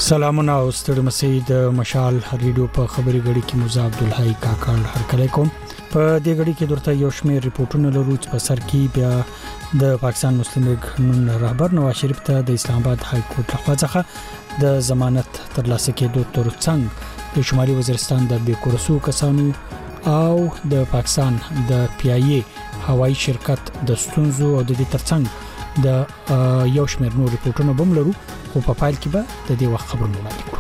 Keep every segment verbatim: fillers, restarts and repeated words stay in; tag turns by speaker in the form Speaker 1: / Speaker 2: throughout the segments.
Speaker 1: سلامونه او ستړي مسید مشال ریډیو په خبري غړي کې موزه عبدالحی کاکړ هرکلی کوم په دې غړي کې درته یو شمېر ریپورتونه لرو چې په سر کې بیا د پاکستان مسلم لیگ نون رهبر نواز شریف ته د اسلام آباد های کورټ لخوا څخه د ضمانت ترلاسه کېدو ترڅنګ د شمالي وزیرستان د بیکورسو کسانو او د پاکستان د پی ای ای هوایي شرکت د ستونزو او د دې ترڅنګ د یو شمېر نور ریپورتونه بم لرو خو په فایل کې به د دې وخت خبرونه وړاندې کړو.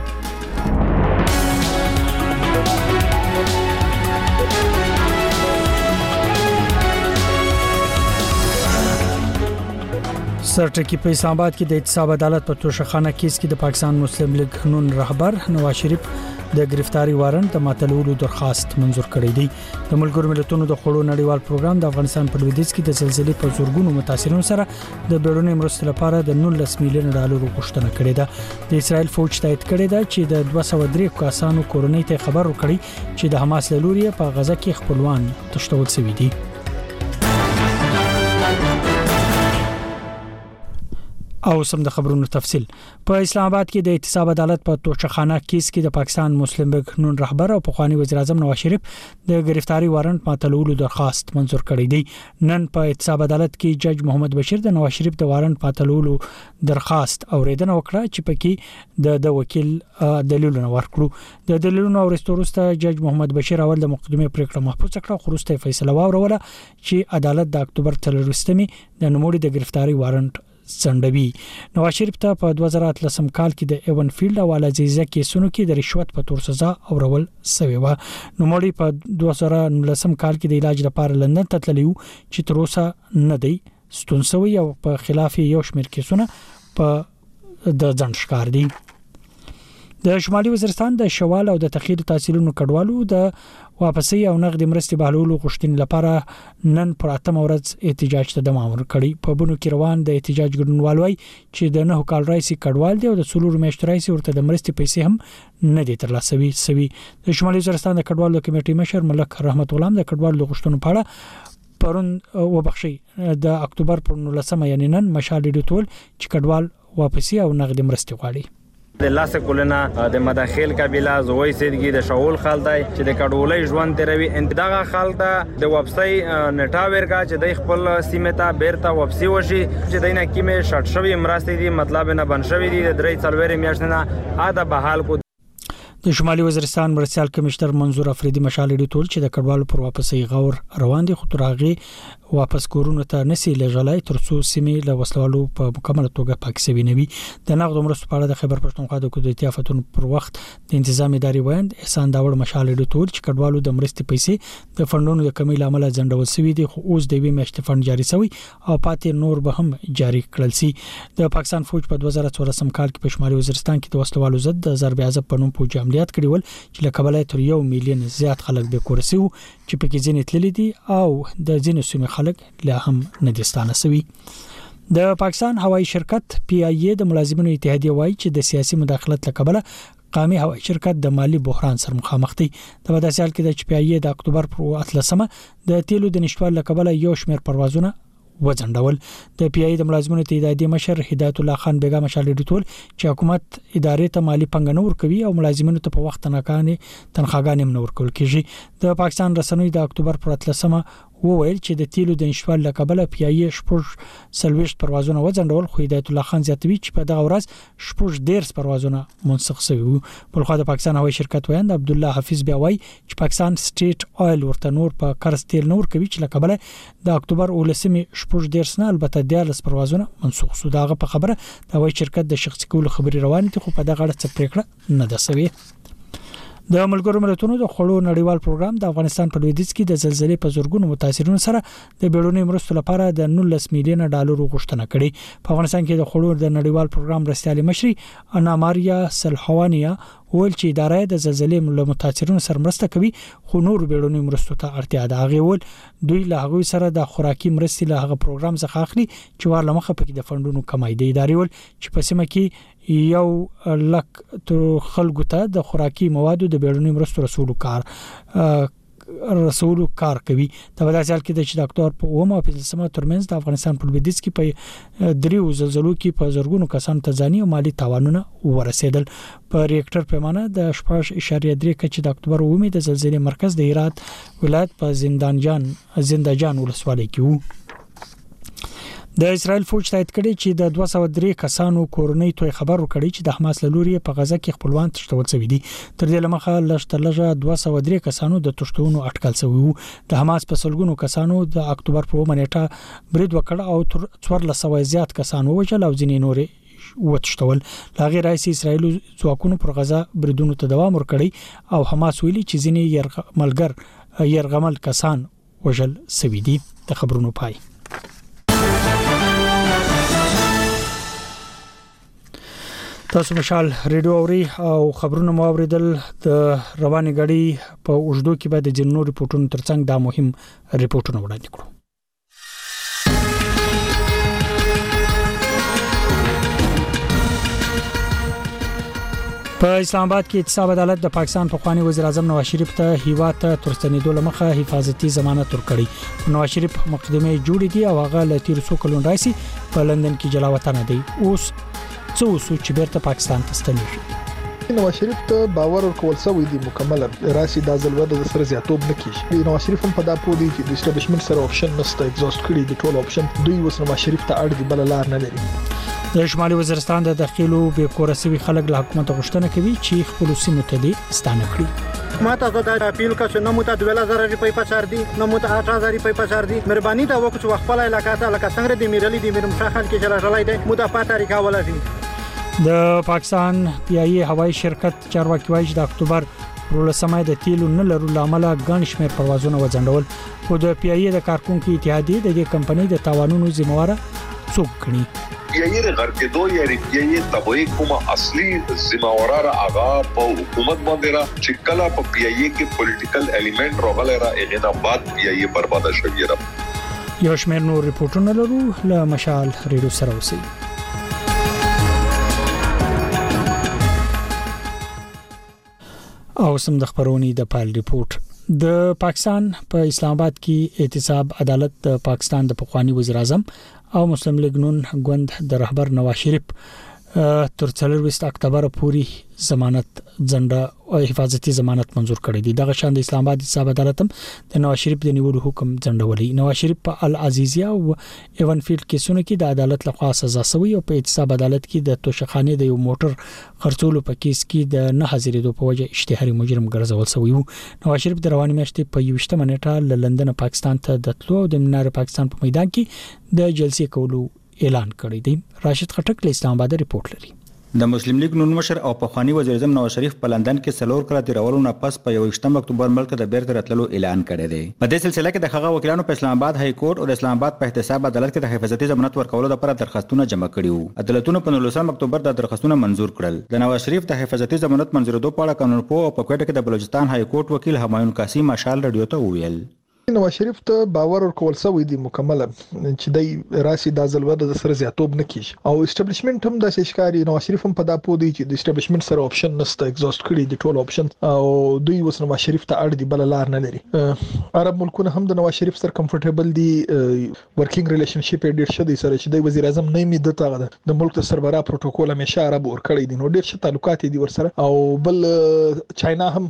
Speaker 1: سرټکی په اسلام آباد کې د احتساب عدالت په توشخانه کیس کې د پاکستان مسلم لیگ نون رهبر نواز شریف د گرفتاری وارنټ د ماتلولو درخواست منزور کړی دی. د ملګرو ملتونو د خړو نړیوال پروګرام د افغانستان په لویدیځ کې د زلزلې په زورګونو متاثرینو سره د بیرونی مرستې لپاره د نولس میلیون ډالر غوښتنه کړې ده. د اسرایل فوج تایید کړی ده چې د دوه سوه درې کسانو کورنۍ ته خبر ورکړي چې د حماس له لوري په غزه کې خپلوان تښتول شوي دي. او سم د خبرونو تفصيل په اسلام آباد کې د احتساب عدالت په توشخانه کیس کې د پاکستان مسلم لیگ نون رهبر او پخوانی وزیر اعظم نواز شریف د گرفتاری وارنټ ماتلولو درخواست منزور کړی دی. نن په احتساب عدالت کې جج محمد بشیر د نواز شریف د وارنټ ماتلولو درخواست اوریدنه وکړه چې پکې د د وکیل دلیلونه ورکړو. د دلیلونو اورستورسته جج محمد بشیر اول د مقدمه پریکړه محفوظ کړه خو وروسته فیصله واوروله چې عدالت د اکتوبر څلرویشتمې د نوموړي د گرفتاری وارنټ سندوي. نواز شریف ته په دوه زره اتلسم کال کې د ایون فیلډ او العزیزه کیسونو کې د رشوت په تور سزا اورول شوی و. نوموړي په دوه زره نولسم کال کې د علاج لپاره لندن ته تللی و چې تر اوسه نه دی ستون شوی او په خلاف یو شمېر کیسونه په د ځنډ ښکار دي. د شمالي وزیرستان د شوال او د تخیل تحصیلونو کډوالو د واپسي او نقد مرستې بهلولو غوښتنې لپاره نن پر اتمه ورځ احتجاج ته دوام ورکړی. په بونو کې روان د احتجاج ګډونوال وای چې د نه کال راځي کډوال دی او د څلور میاشتې راځي ورته د مرستې پیسې هم نه دي ترلاسه شوي. د شمالي وزیرستان د کډوالو کمیټې مشر ملک رحمت الله د کډوالو غوښتنو په اړه پرون وبخښي د اکتوبر پر نولسمه یعنی نن مشال ډیټول چې کډوال واپسي او نقد مرستې غواړي.
Speaker 2: د لاسه کولنا د مداخل قبيله زوی سیدګي د شاول خالدای چې د کډولې ژوند تیروي انتداغه خالده د وبسای نټا ورګه چې د خپل سیمه ته بیرته وبسي وشي چې دینه کیمه شټ شوی مرستې دي مطلب نه بن شوی دي د درې څلورې میاشتنه اده بحال کو.
Speaker 1: د شمالي وزیرستان مرستيال کمشنر منظور افریدي مشال ډیټول چې د کډوالو پر واپسي غور روان دي خو ترغه واپس کورونه ته نسی لږلای ترڅو سیمې له وسلوالو په مکمل توګه پاکستاني نوي. د نقد مرستو په اړه د خبر پښتونخوا د قدرتي افتونو پر وخت د تنظیم اداري ویاند احسان داوړ مشال ډیټول چې کډوالو د مرستې پیسې د فندونو د کمی لامل ځنډول شوی دي خو اوس د وی میاشتې فند جاري شوی او پاتې نور به هم جاري کړل شي. د پاکستان فوج په دوه زره څوارلسم کال کې په شمالي وزیرستان کې د وسلوالو ضد د ضرب عذاب په نوم پوج عملیات کړي ول چې له کبله تر یو میلیون زیات خلک به کورسي چې پکې ځینې تللي دي او د ځینې سیمې خلک لا هم نه دي ستانه شوي. د پاکستان هوایي شرکت پی ای ای د ملازمینو اتحادیه وایي چې د سیاسي مداخلت له کبله قومي هوایي شرکت د مالی بحران سره مخامخ دی. د وداسیال کې د پی ای ای د اکتوبر پر اتلسمه د تیلو د نشټوال له کبله یو شمېر پروازونه وځنډول. د پی ای د ملازمینو اتحادیه مشر هدایت الله خان بیگا مشال ډیټول چې حکومت ادارې ته مالی پنګ نه ورکوي او ملازمینو ته په وخت تنخواهانه تنخواهګانې نه ورکول کیږي. د پاکستان رسنیو د اکتوبر پر اتلسمه وویل چې د تیلو د نشټوال له کبله پی ای شپږ سلويشت پروازونه وځنډول خو هدایت الله خان زیاتوي چې په دغه ورځ شپږ ډیرس پروازونه منسوخ شوي وو. په خو د پاکستان هوایي شرکت ویاند عبد الله حفیظ بیا وایي چې پاکستان سټیټ آیل ورته نور په قرض تیل نور کوي چې له کبله د اکتوبر ولسمې شپږ ډیرس نه البته دیارلس پروازونه منسوخ شو. دغه په خبره د هوایي شرکت د شخصي کولو خبري روان دي خو په دغه اړه څه پریکړه نه ده شوې. د ملګرو ملتونو د خړو نړیوال پروګرام د افغانستان په لویدیځ کې د زلزلې په زورګونو متاثرینو سره د بیرونی مرستو لپاره د نولس میلیون ډالر غوښتنه کړې. په افغانستان کې د خړو د نړیوال پروګرام مرستيالي مشري انا ماریا سلحوانیا ول چې ادارې د زلزلې له متاثرینو سره مرسته کوي خو نور بیرونی مرستو ته اړتیا ده. هغه ول دوی له هغه سره د خوراکي مرستې له هغه پروګرام څخه اخلي چې ورله مخه پکې د فندونو کمای دی. ادارې ول چې په سیمه کې یو لک تر خلکو ته د خوراکي موادو د بیرونی مرستو رسولو کار رسولو کار کوي. د ولایت کې د چې د اکتوبر په اومه او پنځمه ترمنځ د افغانستان په لویدیځ کې په دریو زلزلو کې په زرګونو کسانو ته ځاني او مالی تاوانونه ورسېدل. په ریکټر پیمانه د شپږ اشاریه درې کچې د اکتوبر اومه د زلزلې مرکز د هرات ولایت په زندانجان زندهجان ولسوالۍ کې وو. د اسرائیل فوج تایید کړي چې د دوه سوه درې کسانو کورنۍ توي خبر ورکړي چې د حماس له لوري په غزا کې خپلوان تشتول شوی دي. تر دې لمخه لږ تر لږه دوه سوه درې کسانو د تشتونو اټکل شوی وو. د حماس په سلګونو کسانو د اکتوبر په اومه نیټه برید وکړ او تر څوارلس سوه زیات کسانو وژل او ځینې نور وتشتول. لاغي رئیس اسرائیل ځواکونو پر غزا بریدونو ته دوام ورکړي او حماس ویلي چې ځینې یرغملګر یرغمل کسان وژل شوی دي. د خبرونو پای. تاسو مشال ریډیو اوري او خبرونه مو اوریدل. د رواني غړي په اوږدو کې به د جنونو ریپورتونو ترڅنګ دا مهم ریپورتونه وړاندې کړو. په اسلام آباد کې اعتصاب عدالت د پاکستان پخوانی وزیر اعظم نواز شریف ته هیواد ته ترستنیدو لمخه حفاظتي ضمانت ورکړي. نواز شریف مقدمه جوړې دي او هغه ل تیر څو کلونو راځي په لندن کې جلا وطن دی. اوس څو څو چې بیرته پاکستان ته ستنیږي.
Speaker 3: نواز شریف ته باور ورکول شوی دی مکمل راسي د ځلوده د سره زیاتوب نکېږي. نواز شریف هم په دا پوه دی چې د اسټابلیشمنت سره اپشن نشته، ایگزاست کړي د ټول اپشن دوی وس نواز شریف ته اړ دی بل لار نه لري.
Speaker 1: د شمالي وزیرستان د داخلو به کورسوي خلک له حکومت غوښتنه کوي چې خپل سیمو ته دي ستانه کړي.
Speaker 4: ما تاسو ته اپیل کوم چې نو مو ته دوه هزار روپۍ پچار دي، نو مو ته اته هزار روپۍ پچار دي. مهرباني دا وکړئ چې خپل علاقې ته لکه څنګه دې میرلي دې میرم شاخل کې چلا چلای دي مو د پاتې طریقه ولري.
Speaker 1: د پاکستان پی ای ای هوایي شرکت چارواکي وايي د اکتوبر ولسمه د تیلو نه لرو لامل غن شمیر پروازونه وځنډول. خو د پی ای ای د کارکونکو اتحادیه د دې کمپنۍ د تاوانونو ذمہوار څوک کړي.
Speaker 5: یې غر کې دوه یې یې تبوی کومه اصلي ذمہوار هغه په حکومت باندې را چې کله په پی ای ای کې پولیټیکل الیمنٹ راغلی را اغه بعد پی ای ای برباد شوی را.
Speaker 1: یو شمیر نور ریپورتونه لرو له مشال ریډیو سره اوسئ. او سم د خبرونې د پال ریپورت. د پاکستان په اسلام آباد کې اعتصاب عدالت د پاکستان د پخوانی وزیر اعظم او مسلم لیگ نون ګوند د رهبر نواز شریف تر څلور اکتوبر پورې ضمانت ځنډه او حفاظتي ضمانت منزور کړی دی. دغه شان د اسلام آباد اعتصاب عدالت هم د نواز شریف د نیولو حکم ځنډولې. نواز شریف په العزیزیه او ایون فیلډ کیسونو کې د عدالت لخوا سزا شوی او په اعتصاب عدالت کې د توشخانه د یو موټر خرڅولو په کیس کې د نه حاضرېدو په وجه اشتهاري مجرم ګرځول شوی وو. نواز شریف د رواني میاشتې په یوشتمه نیټه له لندن پاکستان ته د تلو او د منار پاکستان په میدان کې د جلسې کولو اعلان کړی دی. راشد خټک له اسلام آباد ریپورت لري.
Speaker 6: د مسلم لیگ نون مشر او پخوانی وزیر اعظم نواز شریف په لندن کې سلور کړه د راولو نه پس په یوشتم اکتوبر ملک د بیرته راتللو اعلان کړی دی. په دې سلسله کې د هغه وکیلانو په اسلام آباد های کورټ او د اسلام آباد په احتساب عدالت کې د حفاظتي ضمانت ورکولو لپاره درخواستونه جمع کړي وو. عدالتونو په نولسم اکتوبر د درخواستونه منزور کړل. د نواز شریف د حفاظتي ضمانت منظورېدو په اړه قانونپوه او په کوټه کې د بلوچستان های کورټ وکیل همایون قاسم مشال رادیو ته وویل.
Speaker 3: نواز شریف ته باور ورکول شوی دی مکمل چې دای راسي د ځلوده د سره زیاتوب نکېږي او اسټابلیشمنت هم د شکاري. نواز شریف هم په دا پوه دی چې د اسټابلیشمنت سره اپشن نشته، ایگزاست کړي د ټول اپشن او دوی وس نواز شریف ته اړ دی بل لار نه لري. عرب ملکونه هم د نواز شریف سره کمفورټیبل دي، ورکینګ ریلیشنشپ ډیر ښه دی سره چې د وزیر اعظم نه می دته د ملک د سربرا پروتوکول همیشه عرب ور کړی دي، نو ډیر ښه تعلقات دي ور سره. او بل چاینا هم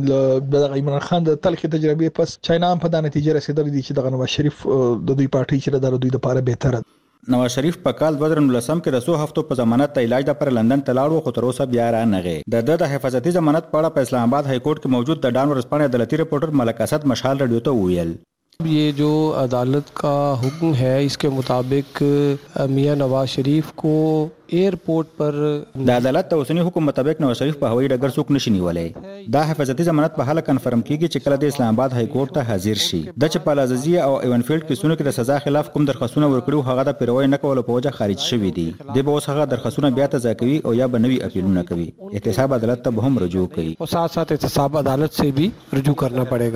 Speaker 3: د عمران خان د تلخ تجربه پس چاینا هم په نتیجه رسیدل دي چې د نواز شریف د دوی پارټي چې د دوی لپاره بهتره.
Speaker 6: نواز شریف په کال دوه زره نولسم کې د څو هفتو په ضمانت ته علاج لپاره لندن ته لاړ خو تر اوسه بیا را نغی. د د حفاظتي ضمانت په اړه په اسلام آباد های کورټ کې موجود د ډان ورسپانې عدالتي رپورټر ملک اسد مشال رادیو ته وویل.
Speaker 7: ये जो अदालत का हुक्म है इसके मुताबिक मियां नवाज शरीफ को एयरपोर्ट पर
Speaker 6: د عدالت د اوسنی حکم مطابق نواز شریف په هوایي ډګر څوک نشي نیولای. دا حفاظتي ضمانت په حاله کنفرم کیږي چې کله د اسلام آباد های کورټ ته حاضر شي. د چې په لاززیه او ایون فیلډ کې سونه کې د سزا خلاف کوم درخواستونه ورکړو هغه د پیروي نه کول په وجه خارج شوی دي. د به اوس هغه درخواستونه بیا تازه کوي او یا بنوي اپیلونه کوي. احتساب عدالت ته به هم رجوع کوي
Speaker 7: او साथ साथ احتساب عدالت से भी رجوع करना पड़ेगा.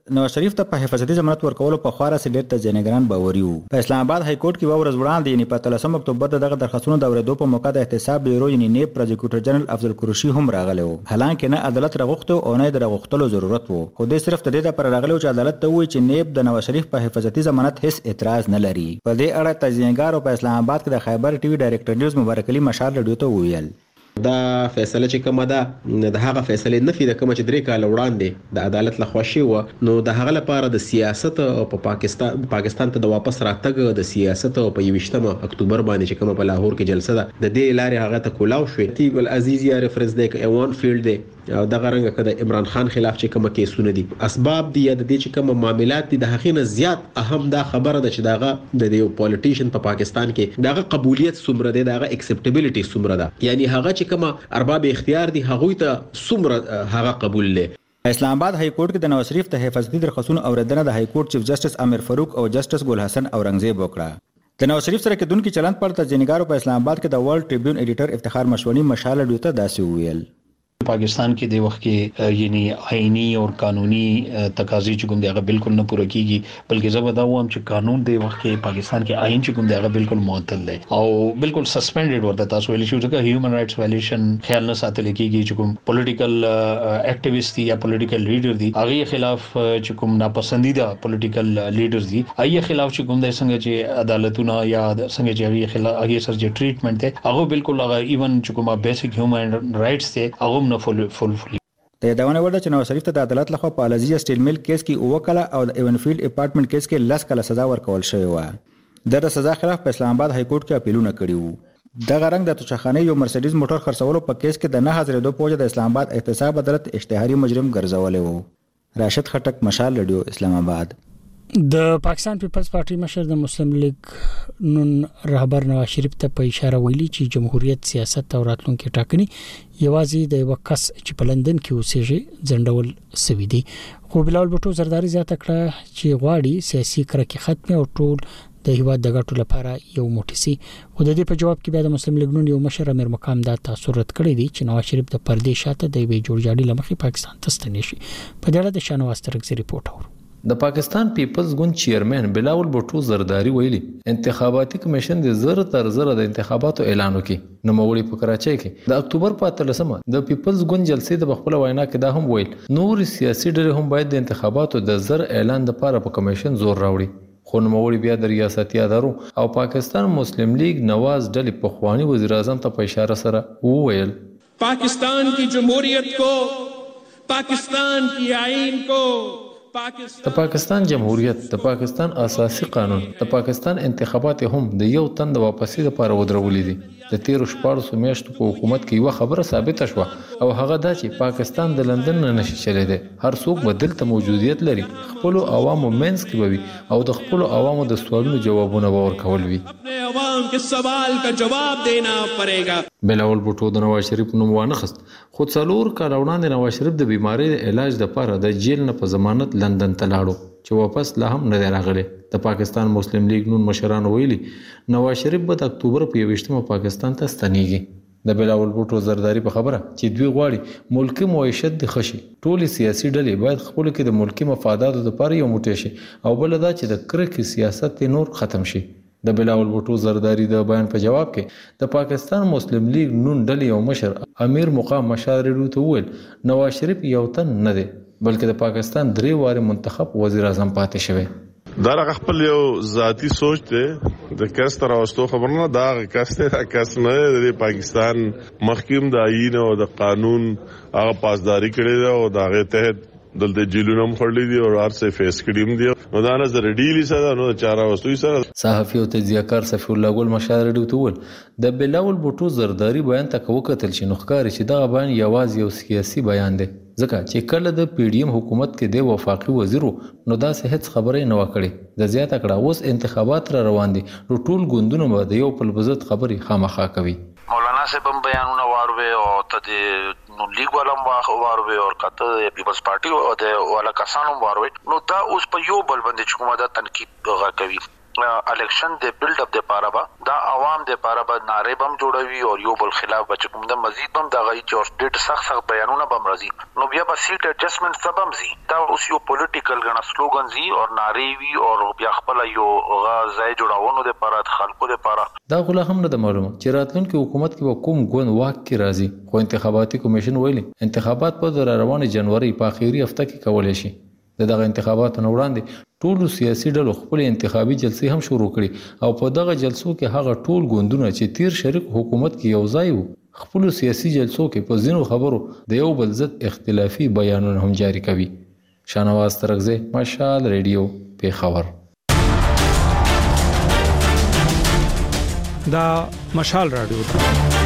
Speaker 6: نواز شریف ته په حفاظتي ضمانت ورکولو په خورا سي ډېر ته ځنګران باوري وو. په اسلام آباد های کورټ کې ورځ وړاندې یعنی په اتلسم اکتوبر دغه درخواستونو د اورېدو په موقع د احتساب بیورو یعنی نیب پروزیکیوټر جنرال افضل قریشي هم راغلی و. حالانکه نه عدالت راغوښته او نه د راغوښتلو ضرورت وو، خو دوی صرف د دې لپاره راغلي و چې عدالت ته ووایي چې نیب د نواز شریف په حفاظتي ضمانت هیڅ اعتراض نه لري. په دې اړه تجزیهګارو په اسلام آباد کې د خیبر ټي وي ډایرکټر نیوز مبارک علي مشال رادیو ته وویل
Speaker 8: دا فیصله چې کومه ده د هغه فیصله نه فی د کوم چې درې کال وړاندې د عدالت لخوا شوی و، نو د هغه لپاره د سیاست او په پاکستان پاکستان ته د واپس راتګ د سیاست او په یوشتمه اکتوبر باندې چې کومه په لاهور کې جلسه ده د دې لارې هغه ته کولاو شوی. تیب العزیز یا ریفرنس دی ک ایوان فیلډ دی او دغه رنګ کده عمران خان خلاف چې کومه کیسونه دي اسباب دي یا د دې چې کومه معاملات دي د حقیقت زیات اهم دا خبره ده چې داغه د یو پولیټیشن په پاکستان کې داغه قبولیت څومره دی، داغه اکسپټیبিলিټي څومره ده، یعنی هغه چې کومه ارباب اختیار دي هغه ته څومره هغه قبول لې.
Speaker 6: اسلام آباد های کورټ کې د نواز شریف د حفاظتي درخواستونو اوریدنه د های کورټ چیف جسټس امیر فاروق او جسټس ګل حسن اورنګزیب وکړه. د نواز شریف سره کېدونکي چلند پر تجزیهګارو په اسلام آباد کې د ورلد ټریبیون ایډیټر افتخار مشونی مشال رادیو ته داسې وویل
Speaker 9: پاکستان کې د وخت کې یعنی آئینی او قانوني تقاضي چې کوم دی هغه بالکل نه پوره کیږي، بلکې زه به دا وایم چې قانون د وخت کې پاکستان کې آئین چې کوم دی هغه بالکل معطل دی او بالکل سسپینډډ ورته تاسو ویل شو چې هیومن رائټس وایلیشن خیال نه ساتل کیږي چې کوم پولیټیکل اکټیویسټ یا پولیټیکل لیډر دی هغه خلاف چې کوم ناپسندیده پولیټیکل لیډرز دی هغه خلاف چې کوم د څنګه چې عدالتونه یا څنګه چې هغه خلاف هغه سره چې ټریټمنټ دی هغه بالکل هغه ایون چې کومه بیسیک هیومن رائټس دی هغه نه فل فل فل
Speaker 6: د یادونه ورده چې نواز شریف ته د عدالت لخوا په الزیه سټیل میل کیس کې اوه کاله او د ایونفیلډ اپارټمنټ کیس کې لس کاله سزا ورکول شوې و. د سزا خلاف په اسلام آباد های کورټ کې اپیلونه کړي وو. دغه رنګ د توشخانه یو مرسډیز موټر خرڅولو په کیس کې د نه حاضرېدو په وجه د اسلام آباد احتساب عدالت اشتهاري مجرم ګرځولی وو. راشد خټک مشال رادیو اسلام آباد.
Speaker 1: د پاکستان پیپلز پارټي مشر د مسلم لیگ نون رهبر نواز شریف ته په اشاره ویلي چې جمهوریت سیاست او راتلونکي ټاکنې یوازې د یو کس چې په لندن کې اوسېږي ځنډول سوي دي. خو بلاول بټو زرداری زیاته کړه چې غواړي سیاسي کرکې ختمه او ټول د هیواد د ګټو لپاره یو موټی سي. خو د دې په جواب کې بیا د مسلم لیگ نون یو مشر امیر مقام دا تاثر رد کړی دی چې نواز شریف د پردې شاته د وی جوړجاړي لمخې پاکستان ته ستنې شي. په دې اړه د شانواز ترکزي ریپورت اورو.
Speaker 10: د پاکستان پیپلز ګوند چیرمن بلاول بټو زرداری ویلي انتخاباتي کمیشن د زر تر زر د انتخاباتو اعلان وکړي. نو موري په کراچۍ کې د اکتوبر په اتلسمه د پیپلز ګوند جلسې د خپل وینا کې دا هم ویل نور سیاسي ډلې هم باید د انتخاباتو د زر اعلان لپاره په کمیشن زور راوړي. خو نوموړي بیا د ریاستي ادارو او پاکستان مسلم لیگ نواز ډلې په خواني وزیر اعظم ته په اشاره سره وویل
Speaker 11: پاکستان کی جمهوریت کو پاکستان کی آئین کو
Speaker 10: د پاکستان جمهوریت د پاکستان اساسي قانون د پاکستان انتخابات هم د یو تن د واپسی لپاره ودرولې دي. د تیر شپږ میاشتو په حکومت کې یو خبره ثابته شوه او هغه دا چې پاکستان د لندن نه نشي چلے دی. هر څوک بدل ته موجودیت لري، خپل عوامو منځ کې وي او د خپل عوامو د سوالونو جوابونه ورکول وي.
Speaker 11: عوام کے سوال کا جواب دینا پڑے گا.
Speaker 10: بلاول بوټو د نواز شریف نوم وانخست خو څلور کال وړاندې نواز شریف د بیماری د علاج لپاره د جیل نه په ضمانت لندن ته لاړو چې واپس لا هم نه راغلی. د پاکستان مسلم لیگ نون مشرانو ویلي نواز شریف به د اکتوبر په یوویشتمه پاکستان ته ستنیږي. د بلاول بوټو زرداری په خبره چې دوی غواړي ملکی معیشت د خشي ټولي سیاسي ډلې باید خپل کې د ملکی مفاداتو لپاره یو موټی شي او بل دا چې د کرکې سیاست نور ختم شي. د بلاول بوټو زرداری د بیان په جواب کې د پاکستان مسلم لیگ نون ډلې یو مشر امیر مقام مشال رادیو ته وویل نواز شریف یو تن نه دی بلکې د پاکستان درې واره منتخب وزیر اعظم پاتې شوی.
Speaker 12: دا رغ خپل یو ذاتی سوچ دی د کس تر واستو خبر نه دا کس ته دا کس نه د پاکستان محکم د آئین او د قانون هغه پاسداري کړی دی او دا غي تحت دلته جیلونه مخړلې دي او هر څه فیس کړیم دي نو دا نظر ډیلی سره نو چاره واستوي سره.
Speaker 10: صحافي او تجزیه‌کار صفی الله ګل مشال رادیو ته وویل د بلاول بوټو زرداری بیان ته وکتل چې نوښکار چې دا بیان یوازې یو سیاسي بیان دی ځکه چې کله د پی ډی ایم حکومت کې د وفاقي وزیر نو دا هیڅ خبره نه وکړي. د زیاته کړه اوس انتخابات را روان دي نو ټول ګوندونه به د یو په بزت خبري خامخا کوي.
Speaker 13: مولانا صاحب هم بیانونه واروي او ته د نو لیگ ولم واروي او کته پیپلز پارټي او د ولا کسانو واروي نو دا اوس په یو بل باندې کومه د تنقید غا کوي. الیکشن د بیلډ اپ د پاره با دا عوام د پاره با ناره بم جوړوي او یو بل خلاف بچ کوم د مزید بم د غي چور ډیټ سخت سخت بیانونه بم راځي نو بیا به سیټ اډجستمنٹ سبم زی دا اوس یو پولیټیکل غنا سلوګان زی او ناره وی او بیا خپل یو غځای جوړاونو د پاره خلکو د پاره
Speaker 10: دا غلا هم نه معلومه چې راتلونکي حکومت کې کوم ګوند واک کې راځي خو انتخاباتي کمیشن ویلي انتخابات په روانه جنوري په اخیری هفته کې کولای شي دغه انتخاباتو نه وړاندې ټول سیاسي ډلو خپل انتخابي جلسې هم شروع کړي او په دغه جلسو کې هغه ټول ګوندونه چې تیر شریک حکومت کې یو ځای وو خپل سیاسي جلسو کې په ځینو خبرو د یو بل ضد اختلافي بیانونه هم جاری کوي. شانواز ترغزی، مشال ریډیو، پیښور.
Speaker 1: دا مشال رادیو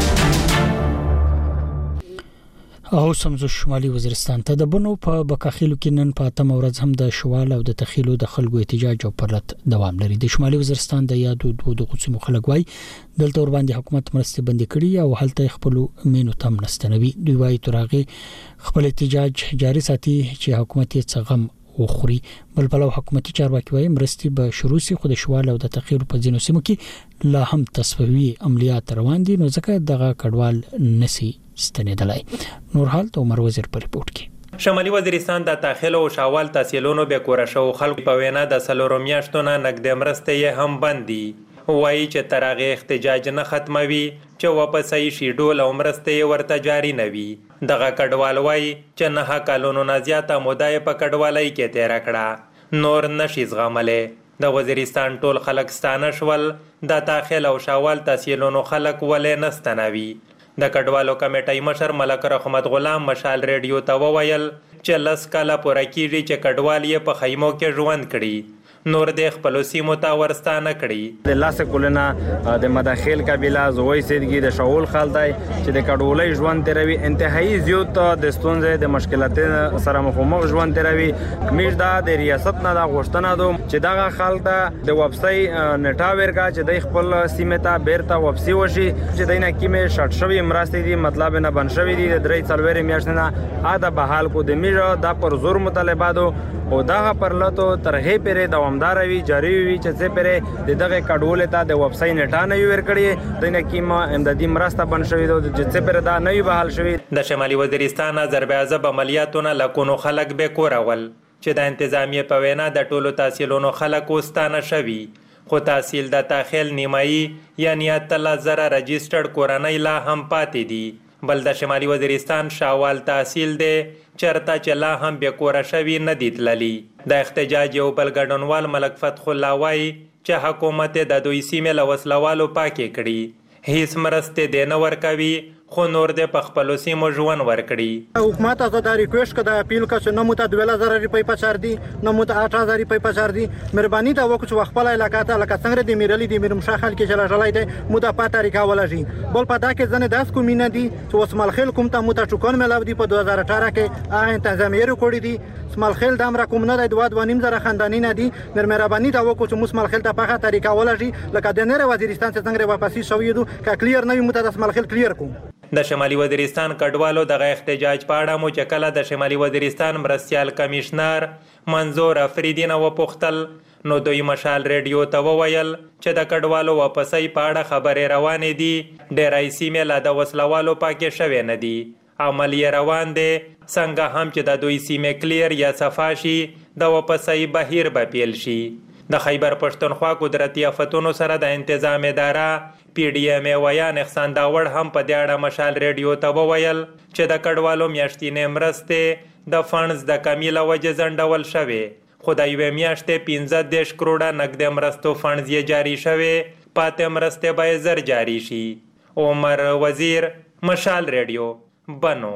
Speaker 1: او سمزو شمالي وزیرستان ته د بنو په بکاخیلو کې نن په اتم ورځ هم د شوال او د تخیلو د خلکو احتجاج او پرلط دوام لري. د شمالي وزیرستان د یادو دوه د قسم خلک وای دلته ور باندې حکومت مرستې بندي کړي او هلته خپل مینو تم نستنوي. دوی وای ترغه خپل احتجاج جاري ساتي چې حکومت یې څغم وخوري. بل بل حکومتي چارواکي وای مرستې به شروع سي خو د شوال او د تخیل په ځینو سیمو کې لا هم تصفوي عملیات روان دي نو ځکه دغه کډوال نسی ستنیدلای. نور حال ته عمر وزیر په ریپورت کې.
Speaker 14: شمالي وزیرستان د تاخیل او شاوال تحصیلونو به کور شو خلک په وینا د سلورومیاشتونه نقد مرستې هم بندي وایي چې ترغه احتجاج نه ختموي چې واپس یې شیډول او مرستې ورته جاری نه وي. دغه کډوال وایي چې نه کالونو نه زیاته مودای په کډوالۍ کې تیر کړه نور نشي زغملې. د وزیرستان ټول خلک ستانه شول د تاخیل او شاوال تحصیلونو خلک ولې نستنوي. د کډوالو کمیټې مشر ملک رحمت غلام مشال ریډیو ته وویل چې لس کاله پوره کیږي چې کډوال یې په خیمو کې ژوند کړي نور د خپل سیمو ته ورستانه کړي.
Speaker 2: د لاس کولنا د مداخیل قبیله زوی سیدګي د شاول خالدای چې د کډولۍ ژوند تیروي انتهایی زیات د ستونزې د مشکلاتونو سره مخامخ ژوند تیروي. کمیش دا د ریاست نه د غوښتنه دو چې دغه خالده د وبسای نټا ورکا چې د خپل سیمه ته بیرته وبسي وشي چې دینه کیمه شټ شوی مرستې دي مطلب نه بن شوی دي د درې څلورې میاشتنه اده بحال کو د میرا د پر زور مطالباتو او دغه پرلطو ترهې پرې دوامدار وي جاری وي چې څه پرې د دغه کډول ته د ویب سایټ نټا نه ور کړی د نه کیما امدادي مرسته بن شوی د چې څه پرې دا نه وي بحال شوی.
Speaker 14: د شمالي وزیرستان ضربه‌اعظم عملیاتونه لکونو خلک به کورول چې د انتظامیه په وینا د ټولو تحصیلونو خلک وستانه شوي خو تحصیل د تاخیل نیمایي یعنی اتل زره رجسترډ کورنۍ لا هم پاتې دي. بل د شمالي وزیرستان شاوال تحصیل دی چرته چې لا هم به کور شوی نه دي تللی. د احتجاج یو بل ګډونوال ملک فتح الله وای چې حکومت د دوی سیمه له وسلوالو پاکې کړي هیڅ مرستې دی نه ورکوي خو نور د پخپلو سیمو ژوند ورکړي.
Speaker 4: حکومت از دا ریکوست کده اپیل کړه چې نه مو ته دوه هزار روپۍ پچار دي نه مو ته اته هزار روپۍ پچار دي مهرباني دا وکړو چې خپل علاقې ته لکه څنګه د میرلی د میرم شاخل کې چلا جلای دی مو د پات طریقه ولژي بل پدا کې ځنه داس کومینه دي چې وسمل خیل کوم ته مو ته چوکون ملاو دي په دوه هزار اټھارہ کې هغه تنظیمي ریکورډ دي سمال خیل د امر کوم نه د دوه دوه نیم زره خاندانی نه دي مهرباني دا وکړو چې مو سمال خیل ته په طریقه ولژي لکه د نړۍ وزیرستان څنګه واپسی شوی دو کا کلیر نه مو ته سمال خیل کلیر کوم.
Speaker 14: د شمالي وزیرستان کډوالو دغه احتجاج په اړه مو چې کله د شمالي وزیرستان مرستيال کمشنر منظور افریدی نه وپوښتل نو دوی مشال ریډیو ته وویل چې د کډوالو واپسۍ په اړه خبرې روانې دي ډېرای سیمې لا د وسلوالو پاکې شوی نه دي عمل یې روان دی څنګه هم چې د دوی سیمې کلیر یا صفا شي د واپسۍ بهیر به پیل شي. د خیبر پښتونخوا قدرتي آفتونو سره د انتظام اداره پی ډی ایم ویان احسان داوړ هم په دې اړه مشال ریډیو ته وویل چې د کډوالو میاشتینې مرستې د فنډز د کمی له وجې ځنډول شوې خو د یوې میاشتې پنځه دېرش کروړه نقد مرستو فنډز یې جاری شوې پاتې مرستې به یې زر جاری شي. عمر وزیر، مشال ریډیو، بنو.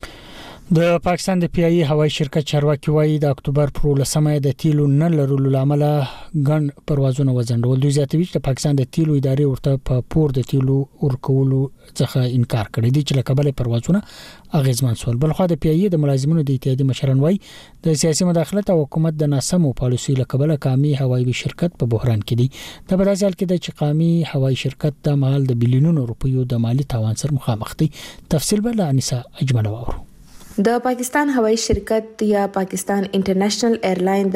Speaker 1: د پاکستان د پی ای هوایي شرکت چارواکي وایي د اکتوبر پر لسمه د تیلو نه لرلو لامل ګڼ پروازونه وځنډول. دوی زیاتوي چې پاکستان د تیلو ادارې ورته په پور د تیلو ورکولو څخه انکار کړی دی چې له کبله پروازونه اغیزمن شول. بل خو د پی ای د ملازمینو د اتحادیې مشران وایي د سیاسي مداخلت او حکومت د ناسمو پالیسي له کبله قامي هوایي شرکت په بحران کې دی. د بداسي حال کې د چې قامي هوایي شرکت د مال د بلیونونو روپیو د مالی تاوان سره مخامخ دی. تفصیل به انیسا اجمل وورو.
Speaker 15: د پاکستان هوایي شرکت یا پاکستان انټرنیشنل ایرلاین د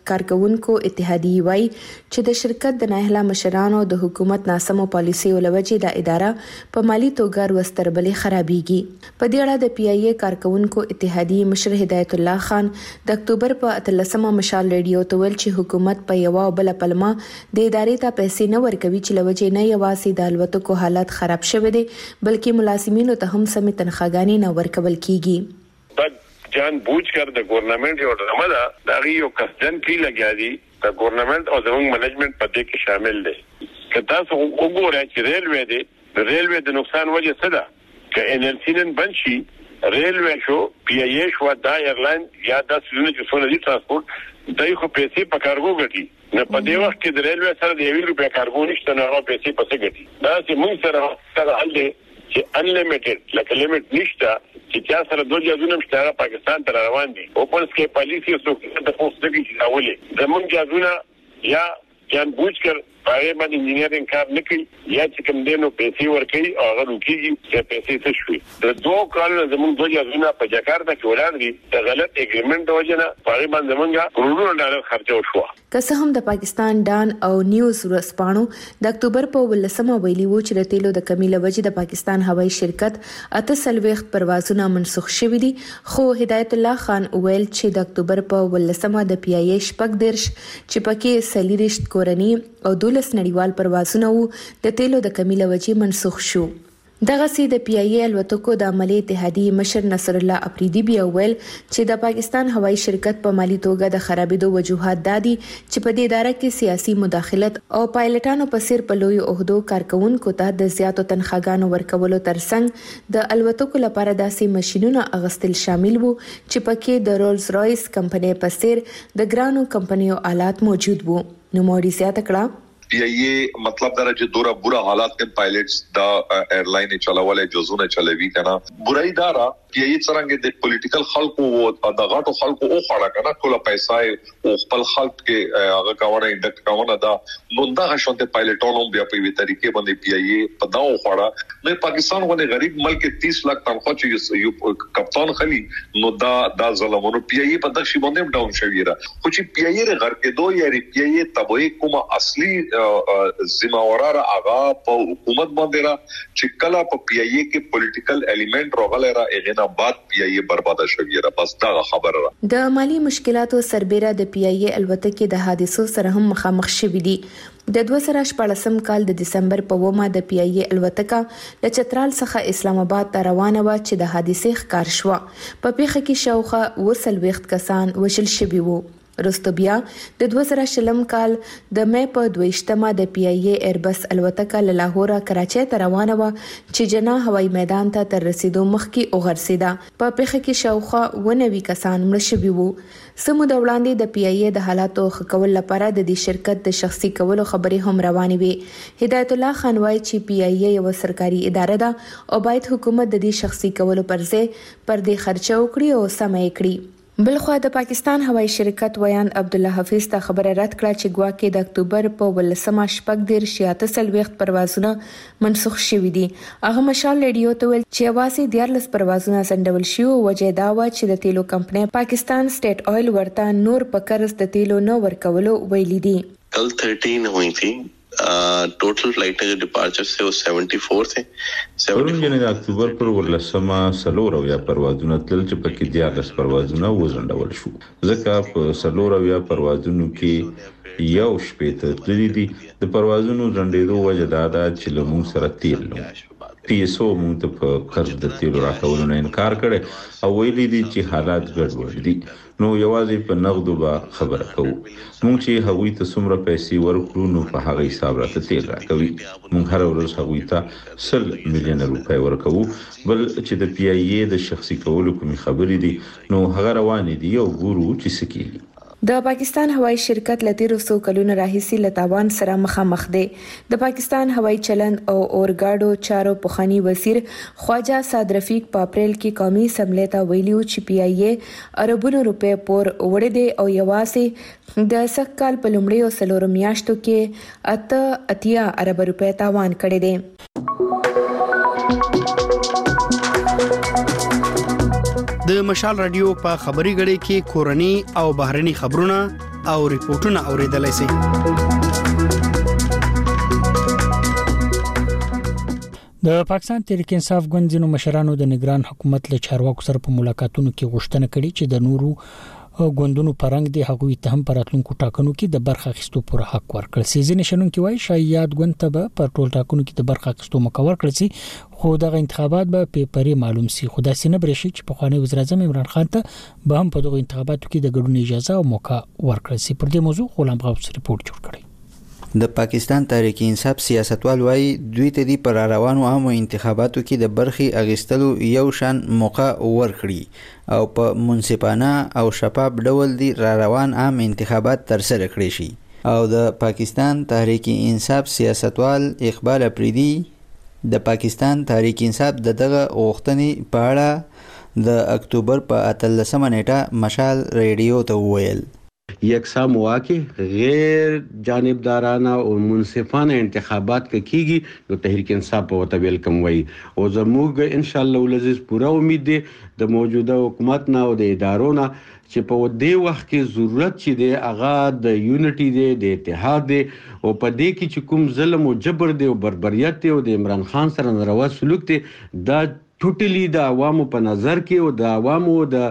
Speaker 15: کارکونکو اتحادیه وایي چې د شرکت د نااهله مشرانو د حکومت ناسمو پالیسیو لوجې د اداره په مالی توګه ورستربلې خرابېږي. په دې اړه د پی ای ای کارکونکو اتحادیه مشر هدایت الله خان د اکتوبر په اتلسمه مشال ریډیو ته ویل چې حکومت په یو بل پلمه د ادارې ته پیسې نه ورکوي چې لوجې نه یوازې د الوتکو حالت خراب شوی دی بلکې ملازمینو ته هم سمې تنخواګانې نه ورکول کیږي.
Speaker 16: جان بوجھ کر د ګورنمنت یو ډرامه ده دا یو قصدن کی لګیا دي د ګورنمنت او زموږ منیجمنت په دې کې شامل دي. که تاسو وګورئ چې ریلوی دی د ریلوی د نقصان وجه څه ده که ان ال سی نن بند شي ریلوی شو پی ای ای شو دا ایرلاین یا د سونه چې څونه دي ترانسپورت دای خو پیسې په کارګو ګټي نه په دې وخت کې د ریلوی سره د یو روپیا کارګو نشته نه هغه پیسې پسې ګټي. دا چې موږ سره سره حل دی چې انلیمیټډ لکه لیمټ نشته چې چا سره دوه جازونه مشترک پاکستان ته روان دي اوپن سکي پالیسی او څوک د پوسټ کې چې راولي زمونږ جازونه یا جان بوجھ کر پاره باندې انجینیرینګ کار نه کوي یا چې کوم دینو پیسې ورکړي او هغه روکيږي چې پیسې څه شوي. د دوه کالونو زمونږ دوه جازونه په جاکارتا کې ولاړ دي د غلط اګریمنت وجنه پاره باندې زمونږه کروڑونو ډالر خرچه وشو.
Speaker 15: که څه هم د پاکستان ډان او نیوز ورسپانو د اکتوبر په ولسمه ویلي و چې د تیلو د کمی له وجې د پاکستان هوایي شرکت اته سلويخت پروازونه منسوخ شوي دي خو هدایت الله خان ویل چې د اکتوبر په ولسمه د پی ای ای شپږ دیرش چې پکې سلیریشت کورنی او دولس نړیوال پروازونه وو د تیلو د کمی له وجې منسوخ شو. دغه سي د پی ای ای الوتکو د عملی اتحادیه مشر نصر الله افریدي بیا ویل چې د پاکستان هوایي شرکت په مالی توګه د خرابېدو وجوهات دادي چې په دې اداره کې سیاسي مداخلت او پایلټانو په سیر په لوی عہدو کارکونکو ته د زیاتو تنخواګانو ورکولو ترڅنګ د الوتکو لپاره داسې ماشينونه اغستل شامل وو چې پکې د رولز رایس کمپنۍ په سیر د ګرانو کمپنیو آلات موجود وو. نو موري زیاته کړه
Speaker 5: پی ای ای مطلب دا چې دوره بورا حالات کې پایلټس دا ایرلاین چلاولې جزونه چلوي کنه برای دارا پی ای ای څنګه د پولیټیکل خلکو او د غاټو خلکو او خړه کنه ټول پیسې او خپل خلک کې هغه کاونه انډکټ کاونه دا نو دا شونته پایلټونو بیا په وی طریقې باندې پی ای ای په دا او خړه نو پاکستان غوډه غریب ملک تیس لک تنخواه چې یو کپتان خلی نو دا دا ظلمونو پی ای ای په دغه شی باندې ډاون شوی را خو چې پی ای ای غر کې دوه یاري پی ای ای تبوي کومه اصلي ذمہوار آغا په حکومت باندې را چې کله په پی ای ای کې پولیټیکل الیمنٹ راغلی را اغه بعد پی ای ای برباد شوی را بس دا خبره را.
Speaker 15: د مالی مشکلاتو سربېره د پی ای ای الوتکې د حادثو سره هم مخامخ شوې دي. د دوه زره شپږم کال د دسمبر په ومه د پی ای ای الوتکه له چترال څخه اسلام آباد ته روانه و چې د حادثې ښکار شو. په پیښه کې شاوخوا اوه ویشت کسان وژل شوي وو. وروسته بیا د دوه زره شلم کال د مې په دویشتمه د پی ای ای ایربس الوتکه له لاهور کراچۍ ته روانه و چې جنا هوایي میدان ته تر رسیدو مخکې وغورځېده. په پیښه کې شاوخوا اوه نوي کسان مړه شوي وو. سمو د وړاندې د پی ای ای د حالاتو ښه کولو لپاره د دې شرکت د شخصي کولو خبرې هم روانې وي. هدایت الله خان وایي چې پی ای ای یو سرکاري اداره ده او باید حکومت د دې شخصي کولو پر ځای پر دې خرچه وکړي او سمه یې کړي. بلخوا د پاکستان هوایي شرکت ویان عبد الله حفیظ ته خبره رد کړه چې ګواکې د اکتوبر په ولسمه شپږ دیرش یا اته څلوېښت پروازونه منسوخ شوي دي. هغه مشال ریډیو ته ویل چې یوازې دیارلس پروازونه ځنډول شوي. وجه دا وه چې د تیلو کمپنۍ پاکستان سټیټ آیل ورته نور په قرض د تیلو نه ورکولو ویلي دي.
Speaker 17: کل تھرٹین हुई थी ټوټل فلایټ के डिपार्चर से वो चौहत्तर थे.
Speaker 18: پرون جنې د اکتوبر پر ولسمه سلور او یا پروازونه تل چې پکې دیارلس پروازونه وزندول شو. ځکه په سلور او یا پروازونو کې یو شپې ته تللی دي. د پروازونو ځنډېدو وجه دا ده چې له موږ سره تیل نه پی ایس او موږ ته په قرض د تیلو راکولو نه انکار کړی او ویلي دي چې حالات ګډوډ دي. نو یوازې په نغدو به خبره کوو. موږ چې هغوی ته څومره پیسې ورکړو نو په هغه حساب راته تیل راکوي. موږ هره ورځ هغوی ته سل میلیونه روپۍ ورکوو. بل چې د پی ای ای د شخصي کولو کومې خبرې دي نو هغه روانې دي او ګورو چې څه کېږي.
Speaker 15: د پاکستان هوایي شرکت له تیرو څو کلونو راهیسې له تاوان سره مخامخ دی. د پاکستان هوایي چلند او اورګاډو چارو پخوانی وزیر خواجه سعد رفیق په اپریل کې قومي اسمبلی ته ویلي و چې پی ای ای اربونو روپۍ پور وړی دی او یوازې د سږ کال په لومړیو څلورو میاشتو کې اته اتیا ارب روپۍ تاوان کړی دی.
Speaker 19: د مشال رادیو په خبري غړي کې کورني او بهرني خبرونه، او ریپورتونه اوریدلای شئ.
Speaker 1: د پاکستان تحریک انصاف ګوند ځینو مشرانو د نگران حکومت له چارواکو سره په ملاقاتونو کې غوښتنه کړې چې د نورو ګوندونو پرنګ د هغوی ته هم پراتلونکو ټاکنو کې د برخه اخیستو پر حق ورکړل شي. ځینې شنونکي وایي شاید ګوند ته به پر ټول ټاکنو کې د برخه اخیستو موقع ورکړل شي، خو دغه انتخابات به پیپري معلوم شي. خو دا سینه برشي چې په خوانی وزیر اعظم عمران خان ته به هم په دغه انتخاباتو کې د ګډون اجازه او موقع ورکړل شي. پر دې موضوع غلام غوث ریپورت جوړ کړی.
Speaker 20: د پاکستان تحریک انصاف سیاستوال وايي دوی ته دی پر روانو عامو انتخاباتو کې د برخي اغستلو یو شان موقع ورکړي او په منصفانه او شفاف ډول دی را روان عام انتخابات ترسره کړي شي. او د پاکستان تحریک انصاف سیاستوال اقبال افریدي د پاکستان تحریک انصاف د دغه غوښتنې په اړه د اکتوبر په اتلسمه نیټه مشال ریډیو ته وویل
Speaker 21: یکساں مواقع غیر جانبدارانہ اور منصفانہ انتخابات کا کیږي نو تحریک انصاف په وته ویلکم وای او زموږ ان شاء الله ولزز پورا امید ده د موجوده حکومت نه او د ادارو نه چې په دې وخت کې ضرورت چې دی هغه د یونټي دی د اتحاد دی او په دې کې چې کوم ظلم او جبر دی او بربریت دی او د عمران خان سره ناروا سلوک دی دا ټوټلی د عوامو په نظر کې او د عوامو د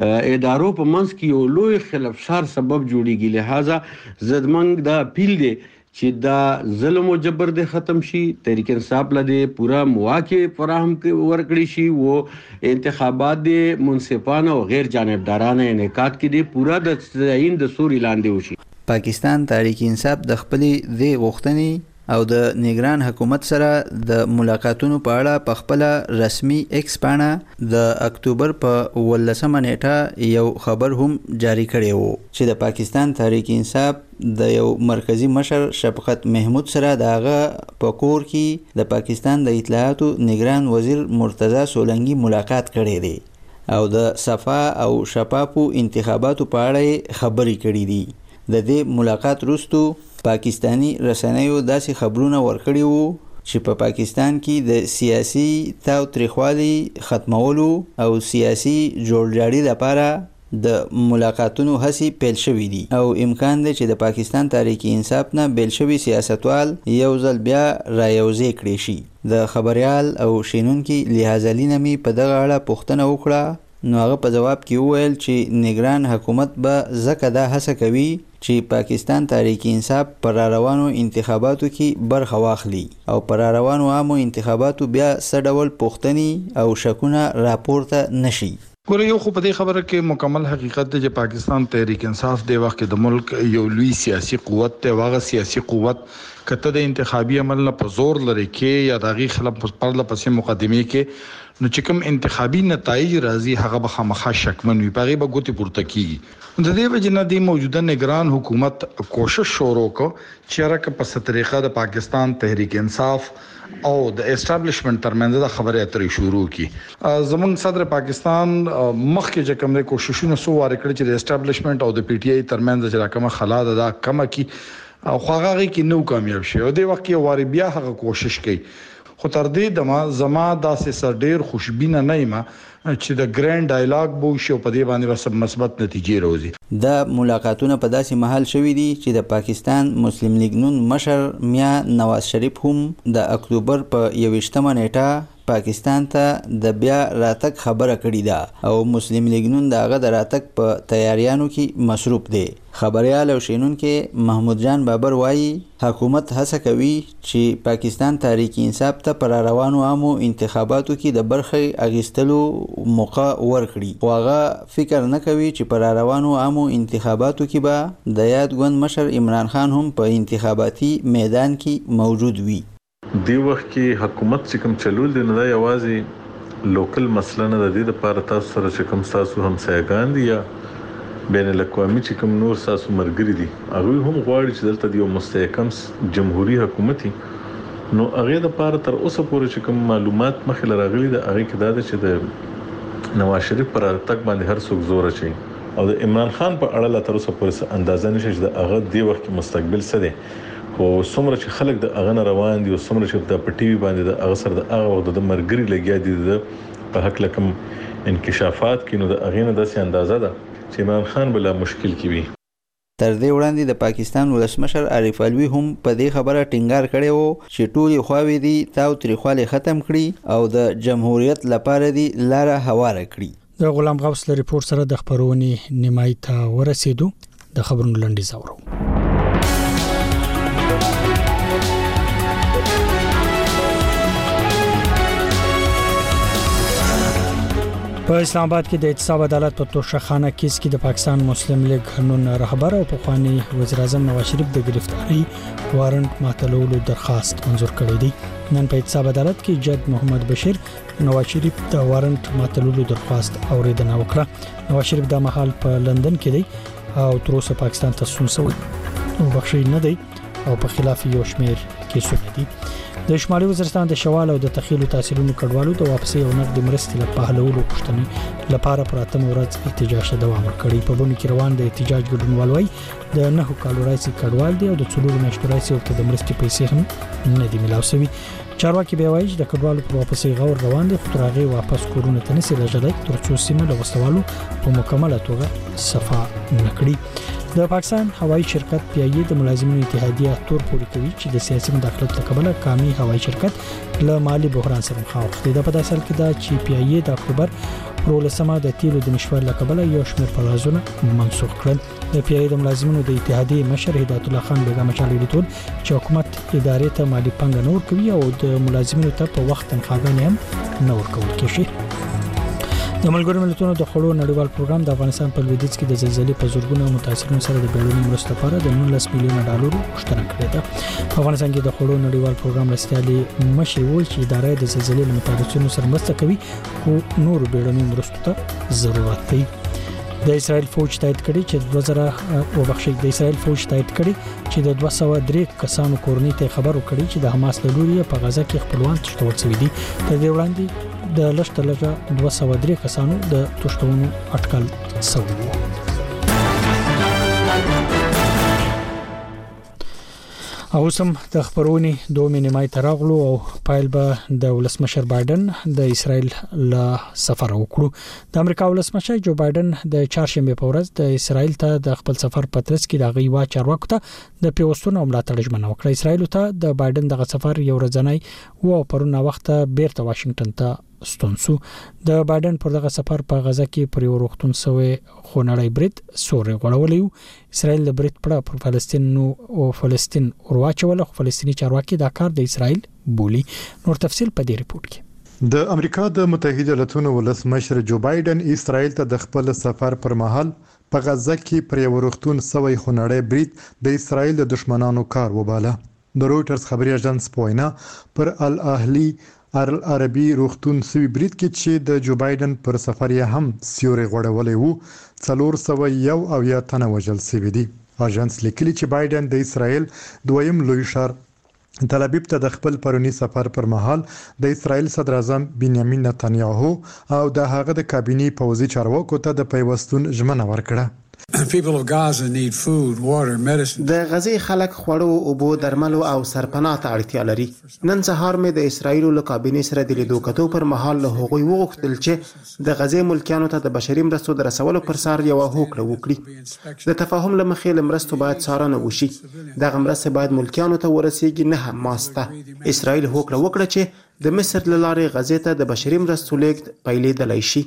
Speaker 21: ادارو په منځ کې یو لوی خلافشار سبب جوړیږي. لہذا زدمنګ دا اپیل دی چې دا ظلم او جبر د ختم شي، تحریک انصاف لده پورا مواقع فراهم ورکړي شي او انتخابات د منصفانه او غیر جانبدارانه انعقاد کې دی پورا د تعین د سور اعلان دی وشي.
Speaker 20: پاکستان تحریک انصاف د خپلې د غوښتنې او د نگران حکومت سره د ملاقاتونو په اړه په خپل رسمي ایکس پاڼه د اکتوبر په ولسمه نیټه یو خبر هم جاری کړی وو چې د پاکستان تحریک انصاف د یو مرکزی مشر شفقت محمود سره دغه په کور کې د پاکستان د اطلاعاتو نگران وزیر مرتضی سولنګي ملاقات کړی دی او د صفا او شفافو انتخاباتو په اړه خبرې کړې دي. د دې ملاقات وروسته پاکستانی رسنیو داسې خبرونه ورکړي وو چې په پاکستان کې د سیاسي تاوتریخوالي ختمولو او سیاسي جوړجاړي لپاره د ملاقاتونو هڅې پیل شوې دي او امکان دی چې د پاکستان تحریک انصاف نه بیل شوي سیاستوال یو ځل بیا رايوځای کړي شي. د خبريال او شینونکي لحاظلی نمی په دغه اړه پوښتنه وکړه نو هغه په جواب کې وویل چې نگران حکومت به ځکه دا هڅه کوي چې پاکستان تحریک انصاف پر روانو انتخاباتو کې برخه واخلي او پر روانو عامو انتخاباتو بیا څه ډول پوښتنې او شکونه راپورته نشي.
Speaker 22: ګوره یو خو په دې خبره کې مکمل حقیقت دی چې پاکستان تحریک انصاف د وخت د ملک یو لوی سیاسي قوت دی. واغه سیاسي قوت کته د انتخابي عمل نه په زور لري کې یا دغه خلاف پرله پسې مقدمه کې نو چې کوم انتخابي نتایج راځي هغه به خامخا شکمن وي پغه به ګوتی پورته کیږي. د دې وجه نه د موجوده نگران حکومت کوشش شروع کو چې راکه په ستریقه د پاکستان تحریک انصاف او د اسټابلیشمنت ترمنځ د خبرې اترې شروع کی. زمونږ صدر پاکستان مخکې چې کوم کوششونه سو واره کړی چې د اسټابلیشمنت او د پی ټی آی ترمنځ چې راکمه خلا ده کم کی او خواغه کې نو کامیاب شي او د وخت کې واره بیا هغه کوشش کوي. خو تر دې دمه زما داسې سر ډیر خوشبینه نه یم چې د ګرانډ ډایلاګ بو شو په دې باندې وسب مثبت نتیجې راوځي.
Speaker 20: د ملاقاتونو په داسې محل شوې دي چې د پاکستان مسلم لیگ نون مشر میا نواز شریف هم د اکتوبر په یوویشتمه نیټه پاکستان ته د بیا راتګ خبره کړې ده او مسلم لیگ نون دغه د راتګ په تیاریانو کې مصروف دی. خبريال او شینونکو محمود جان بابر وایي حکومت هڅه کوي چې پاکستان تحریک انصاف ته پر روانو عامو انتخاباتو کې د برخې اغستلو موقع ورکړي خو هغه فکر نه کوي چې پر روانو عامو انتخاباتو کې به د یاد ګوند مشر عمران خان هم په انتخاباتي میدان کې موجود وي.
Speaker 12: دی وخت کې حکومت چې کوم چلول دی نه دا یوازې لوکل مسله نه د دې لپاره تاسو سره چې کوم تاسو همسایګان دي یا بین الاقوامي چې کوم نور تاسو مرګري دي هغه هم غواړي چې دلته یو مستحکم جمهوریت حکومت نو هغه د لپاره تر اوسه پورې چې کوم معلومات مخې راغلي ده هغه کې دا ده چې د نواز شریف پر تک باندې هر څوک زور اچي او د عمران خان په اړه لا تر اوسه پورې اندازه نشي چې د هغه دی وخت مستقبل څه دی او څومره چې خلک د اغه روان دي او څومره چې د پټي باندې د اغه سره د اغه وخت د مرګري لګیا دي د په حق لکم انکشافات کینو د اغه نه د اندازه ده چې عمران خان بلا مشکل کی وي.
Speaker 20: تر دې وړاندې د پاکستان ولسمشر عارف علوي هم په دې خبره ټینګار کړی وو چې ټولې خواوې دي تاو تریخوالی ختم کړي او د جمهوریت لپاره دي لاره هواره کړي.
Speaker 1: د غلام غوث له ریپورت سره د خبرونې نیمای ته ورسېدو. د خبرونو لنډیز اورو. په اسلام آباد کې د اعتصاب عدالت په توشخانه کیس کې د پاکستان مسلم لیگ نون رهبر او پخوانی وزیر اعظم نواز شریف د گرفتاری وارنټ ماتلولو درخواست منظور کړی دی. نن په اعتصاب عدالت کې جج محمد بشیر نواز شریف د وارنټ ماتلولو درخواست اوریدنه وکړه. نواز شریف د مهال په لندن کې دی او تر اوسه پاکستان ته سونسوي او بخښي نه دی او په خلاف یو شمیر کیسونه دي. د شمالي وزیرستان د شوال او د تخیلو تحصیلونو کډوالو د واپسي او نقد مرستې لپاره حلولو پښتنې لپاره پراتم ورځ احتجاج ته دوام ورکړي. په بونې کې روان د احتجاج ګډونوال وای د نه کالو راځي کډوال دی او د څلورو میاشتو راځي او د مرستې پیسې هم نه دي ملاو شوی. چارواکي بیا وایي د کډوالو پر واپسي غور روان دي خو ترغه واپس کورونه ته نسي لږه تر څو سیمه له وسوالو په مکمله توګه صفا نکړي. د پاکستان هوایی شرکت پی ای د ملازمینو اتحادیه تور پوري کوي چې د سیاسي مداخلت لکبله کامي هوایی شرکت له مالی بحران سره مخاوخ دی. د په داسل کې دا چې پی ای د اکتوبر پرولسمه د تیلو د نشوال لکبله یو شمېر پروازونه منسوخ کړل. د پی ای د ملازمینو د اتحادیه مشر هدایت الله خان بیگم چالي لیدل چې حکومت ادارې ته مالی پنګ نور کوي او د ملازمینو ته په وخت تنخواګانې هم نور کول کیږي. د ملګرو ملتونو د خړو نړیوال پروګرام د افغانستان په لویدیځ کې د زلزلې په زورګونو متاثرینو سره د بیړنۍ مرستې لپاره د نولس میلیونه ډالرو غوښتنه کړې ده. په افغانستان کې د خړو نړیوال پروګرام رسټالي مشر وویل چې ادارې د زلزلې له متاثرینو سره مرسته کوي خو نور بیړنۍ مرستو ته ضرورت دی. د اسرائیل فوج تایید کړي چې دوه زره او بخښي د اسرائیل فوج تایید کړي چې د دوه سوه درې کسانو کورنۍ ته خبر ورکړي چې د حماس له لوري په غزا کې خپلوان تښتول شوي دي. تر دې وړاندې د لښته لږه دوه سوه درې کسانو د تښتونو اټکل شوی و. او سم د خبرونې دوه مینمای تراغلو او پایل به د ولسمشر بایدن د اسرائیل له سفر وکړو. د امریکا ولسمشر جو بایدن د چهارشنبه په ورځ د اسرائیل ته د خپل سفر پترس کې د غي وا چارواکو ته د پیوستون ملاتړ ژمنه وکړه. اسرائیل ته د بایدن دغه سفر یو ورځنی او پرونه وخت بیرته واشنگټن ته ستونسو. د بایدن پر دغه سفر په غزا کې پر یو وختون سوې خونړی برید سورې غړولې. اسرائیل د برید پر فلسطین او فلسطین ورواچول خو فلسطینی چارواکي دا کار د اسرائیل بولی. نور تفصيل په دې ریپورت کې.
Speaker 3: د امریکا د متحده ایالاتونو ولسمشر جو بایدن اسرائیل ته د خپل سفر پر مهال په غزا کې پر یو وختون سوې خونړی برید د اسرائیل د دشمنانو کار وباله. د رويټرز خبري اژانس پوینا پر الاهلی ارل عربي روختون سوي برید کې چې د جو بایدن پر سفر یې هم سیوري غوړولې وو څلور سوه یو او یا تنه وژل شوي دي. اژانس لیکلي چې بایدن د اسرائیل دویم لوی ښار تل ابیب ته د خپل پرونی سفر پر مهال د اسرائیل صدر اعظم بنیامین نتنیاهو او د هغه د کابینې پوځي چارواکو ته د پیوستون ژمنه ورکړه.
Speaker 7: People of Gaza need food, water, medicine.
Speaker 23: د غزې خلک خوړو او بو درملو او سرپناه ته اړتیا لري. نن سهار مې د اسرایل له کابینې سره د لیدو کتو پر مهال له هغوی وغوښتل چې د غزې ملکیانو ته د بشري مرستو د رسولو پر سر یو هوکړه وکړي. د تفاهم له مخې له مرستو باید څارنه وشي. دغه مرستې باید ملکیانو ته ورسیږي نه حماس ته. اسرایل هوکړه وکړه چې د مصر له لارې غزې ته د بشري مرستو لیږد پیلېدلی شي.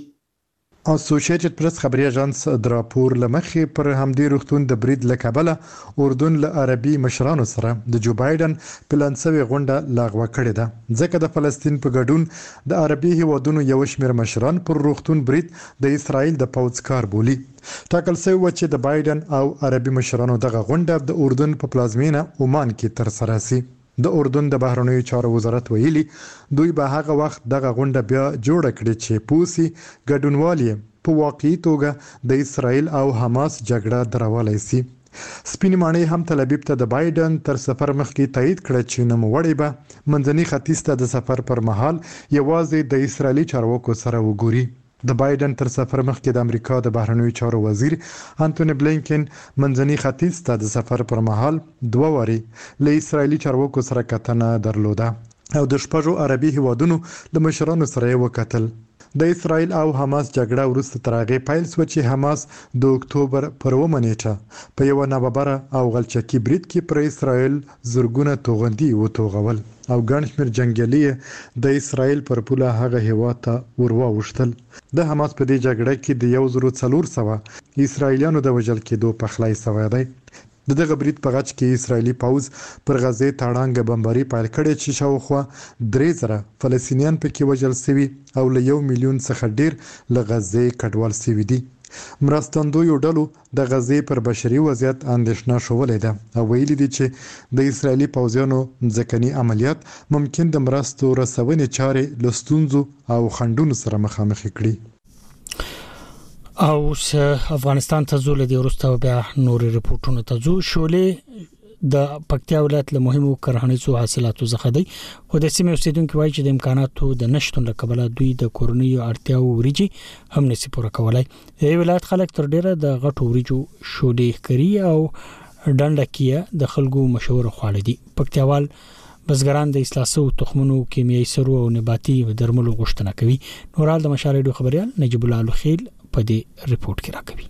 Speaker 3: اسوسییټډ پریس خبري اژانس د راپور لمخې پر همدې روختون د برید لکبله اردن له عربي مشرانو سره د جو بایدن پلان شوی غونډه لغوه کړې ده ځکه د فلسطین په ګډون د عربي هیوادونو یو شمېر مشران پر روختون برید د اسرائیل د پوځ کار بولی. ټاکل شوی و چې د بایدن او عربي مشرانو دغه غونډه د اردن په پلازمینه عمان کې ترسره شي. د اردن د بهرنیو چارو وزارت ویلي دوی به هغه وخت دغه غونډه بیا جوړ کړي چې پوسی ګډونوالي په واقعي توګه د اسرائیل او حماس جګړه دروالای شي. سپین مانی هم تل ابیب ته د بایدن تر سفر مخکې تایید کړ چې نوموړی به منځني ختیځ ته د سفر پر مهال یوازې د اسرائیلي چارواکو سره وګوري. د بایدن تر سفر مخکې د امریکا د بهرنیو چارو وزیر انټونی بلینکن منځني ختیځ ته د سفر پر مهال دوه واري له اسرائیلي چارواکو سره کتنه درلوده او د شپږو عربي هیوادونو د مشرانو سره وکتل. د اسرایل او حماس جګړه وروسته تر هغې پیل شوه چې حماس د اکتوبر پر اوومه نیټه په یوه ناببره او غلچکي برید کې پر اسرایل زرګونه توغندي وتوغول او ګڼ شمېر جنګیالي د اسرایل پر پوله هغه هېواد ته ور واوښتل. د حماس په دې جګړه کې د یو زرو څلور سوه اسرایلیانو د وژل کېدو پخلی سوی دی. د دغه برید په غچ کې اسرایلی پوځ پر غزې تاړانګه بمباري پیل کړې چې شاوخوا درې زره فلسطینیان پکې وژل شوي او له یو میلیون څخه ډیر له غزې کډوال شوي دي. مرستندویو ډلو د غزې پر بشري وضعیت اندېښنه ښودلې ده او ویلي دي چې د اسرایلی پوځیانو ځمکني عملیات ممکن د مرستو رسونې چارې له ستونزو او خنډونو سره مخامخ کړي.
Speaker 1: او افغانستان ته زول دي ورسته بیا نور ریپورتونه ته زو شولې د پکتیا ولایت له مهمو کرهنیزو حاصلاتو څخه دی خو د سیمې اوسیدونکو وایي چې د امکاناتو د نشټون له کبله دوی د کورنیو اړتیاو وریجي هم نشي پوره کولای. د ولایت خلک تر ډیره د غټو وریجو شولې کوي او ډنډکیه د خلکو مشهور خواړه دي. پکتیاوال بزګران د اصلاحو تخمونو کیمیاوي سرو او نباتي درملو غوښتنه کوي. نورال د مشارېډو خبريال نجیب الله الخیل په دې ریپورت کې راکوي.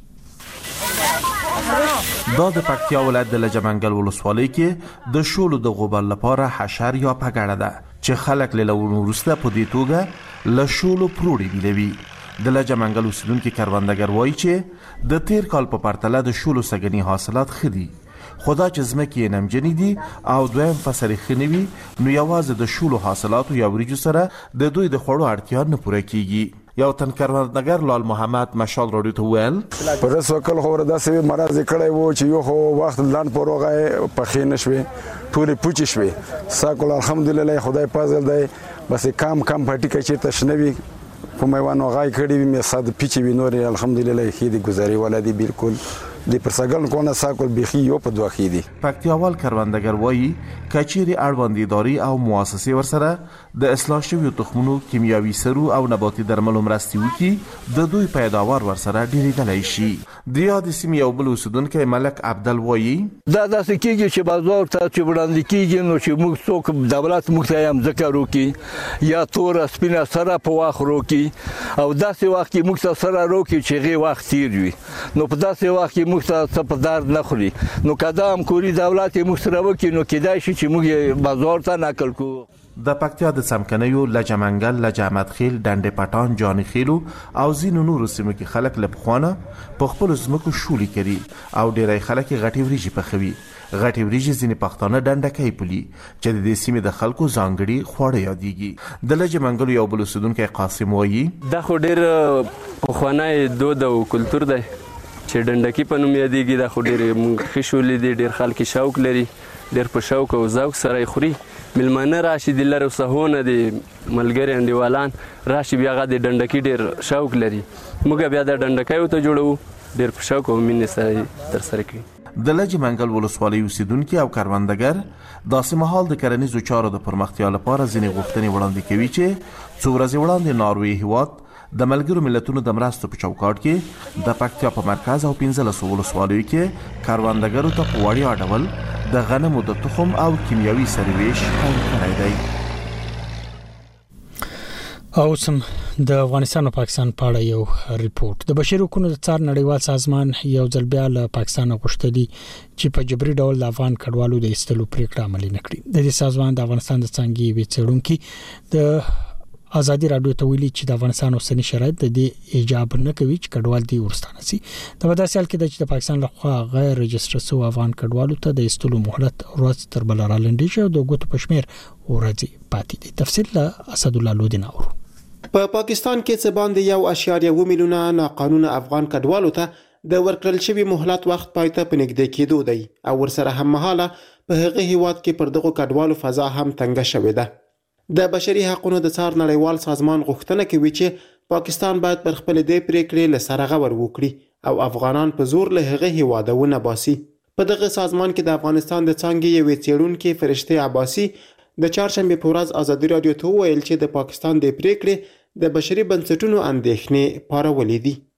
Speaker 6: دا د پکتیا ولایت د لجمنګل ولسوالۍ کې د شولو د غوبل لپاره حشر یا پګړه ده چې خلک له لورو ورسته په دې توګه له شولو پروړي بیلوي. د لجمنګل اوسیدونکو کروندګر وایي چې د تیر کال په پرتله د شولو سګنی حاصلات خدي خدا چې زمکې نمجنې دي او دویم فصل خنوي نو یوازې د شولو حاصلاتو یا وریجو سره د دوی د خوړو اړتیا نه پوره کیږي. یو تن کروندګر لال محمد مشال راډیو ته ویل
Speaker 8: پر وسوکل خو داسې مرز کړی وو چې یو خو وخت لاند پروغه په خینه شوي ټول پوچ شوي ساکل الحمدلله خدای فضل دی بس کم کم پټی کې چې تشنوي په میوانو غای کړی می صد پیچ وی نور الحمدلله خېدي گزاري ولادي بالکل د پرسګل کونه ساکل بخي یو په دوه خېدي.
Speaker 6: پکتیاوال کروندګر وایي کچيري اړوند اداري او مؤسسې ورسره د اصلاح شویو تخمونو کیمیاوي سرو او نباتي درملو مرستې وکړي د دوی پیداوار ورسره ډیریدلی شي. د یاد سیمې یو بل اوسیدونکی ملک عبدل وایي
Speaker 9: دا داسې کېږي چې بازار ته چې وړاندې کېږي نو چې موږ څوک دولت موږ ته هم ذکر وکړي یا تور سپینه سره په واخ وکړي او داسې وخت کې موږ ته سره وکړي چې غي وخت تیر وي نو په داسې وخت کې موږ ته څه په درد نه خوري نو کدا هم کوري دولت موږ سره وکړي نو کېدای شي چې موږ بازار ته نقل کوو.
Speaker 6: د پکتیا د څمکنیو لجمنګل لجامت خیل ډنډ پټان جانی خیلو او زینو نورو سیمو کې خلک له پخوانه په خپل زمکو شولي کوي او ډیری خلک غټي وریجې پخوي. غټي وریجې ځینې پښتانه ډنډکۍ پولي چې د دې سیمې د خلکو ځانګړي خواړه یادېږي. د لجمنګل یو بل اوسیدونکی قاسم وایي
Speaker 24: دا خو ډیر پخوانی دود او کلتور دی چې ډنډکی په نوم یادېږي. دا خو ډیر موږ خښولې دي ډیر خلک شوق لري ډیر په شوق او ذوق سره خوري. ملمانه راشي د لره سهونه دي ملګری انډیوالان راشي بیا غا د ډنډکی ډیر شوق لري موږ بیا د ډنډکی ته جوړو ډیر په شوق او مینې سره تر سره کوي.
Speaker 6: د لجمنګل ولسوالۍ اوسیدونکو او کروندګر داسې مهال د کرنیزو چارو د پرمختیا لپاره ځینې غوښتنې وړاندې کوي چې څو ورځې وړاندې ناروې هیواد د ملګرو ملتونو د مرستو په چوکاټ کې د پکتیا په مرکز او پنځلسو ولسوالیو کې کروندګرو ته په وړیا ډول د غنمو د تخم او کیمیاوي سرویش پیل کړی دی.
Speaker 1: او سم د افغانستان او پاکستان په اړه یو ریپورت. د بشري حقوقو د څار نړیوال سازمان یو ځل بیا له پاکستان غوښتلی چې په جبري ډول د افغان کډوالو د ایستلو پریکړه عملي نکړي. د دې سازمان د افغانستان د څنګه وی څېړونکو د ازادي رادیو ته ویلي چې د افغانستان اوسنی شرایط د دې ایجاب نه کوي چې کډوال دی ورستانه سي. د وداسیال کې د پاکستان لخوا غیر رجستر شوی افغان کډوالو ته د ایستلو مهلت ورځ تر بل رالنډي شو د غوتو پښمیر ورځي پاتې دي. تفصیل له اسد الله لودین اورو.
Speaker 23: په پا پاکستان کې څه باندې یو اشاریه و میلیونه ناقانونه افغان کډوالو ته د ورکړل شوی مهلت وخت پایته په نږدې کېدو دی او ورسره هم مهاله په هغه هیواد کې پر دغه کډوالو فضا هم تنګه شوې ده. د بشري حقوقو د څار نړیوال سازمان غوښتنه کوي چې پاکستان باید پر خپل دې پریکړې له سره غور وکړي او افغانان په زور له هغه هیواده ونه باسي. په دغه سازمان کې د افغانستان د څنګه یو څېړونکو فرشته عباسي د چهارشنبه په ورځ ازادي رادیو ته ویل چې د پاکستان د پریکړې د بشري بنسټونو اندېښنې پارولې دي.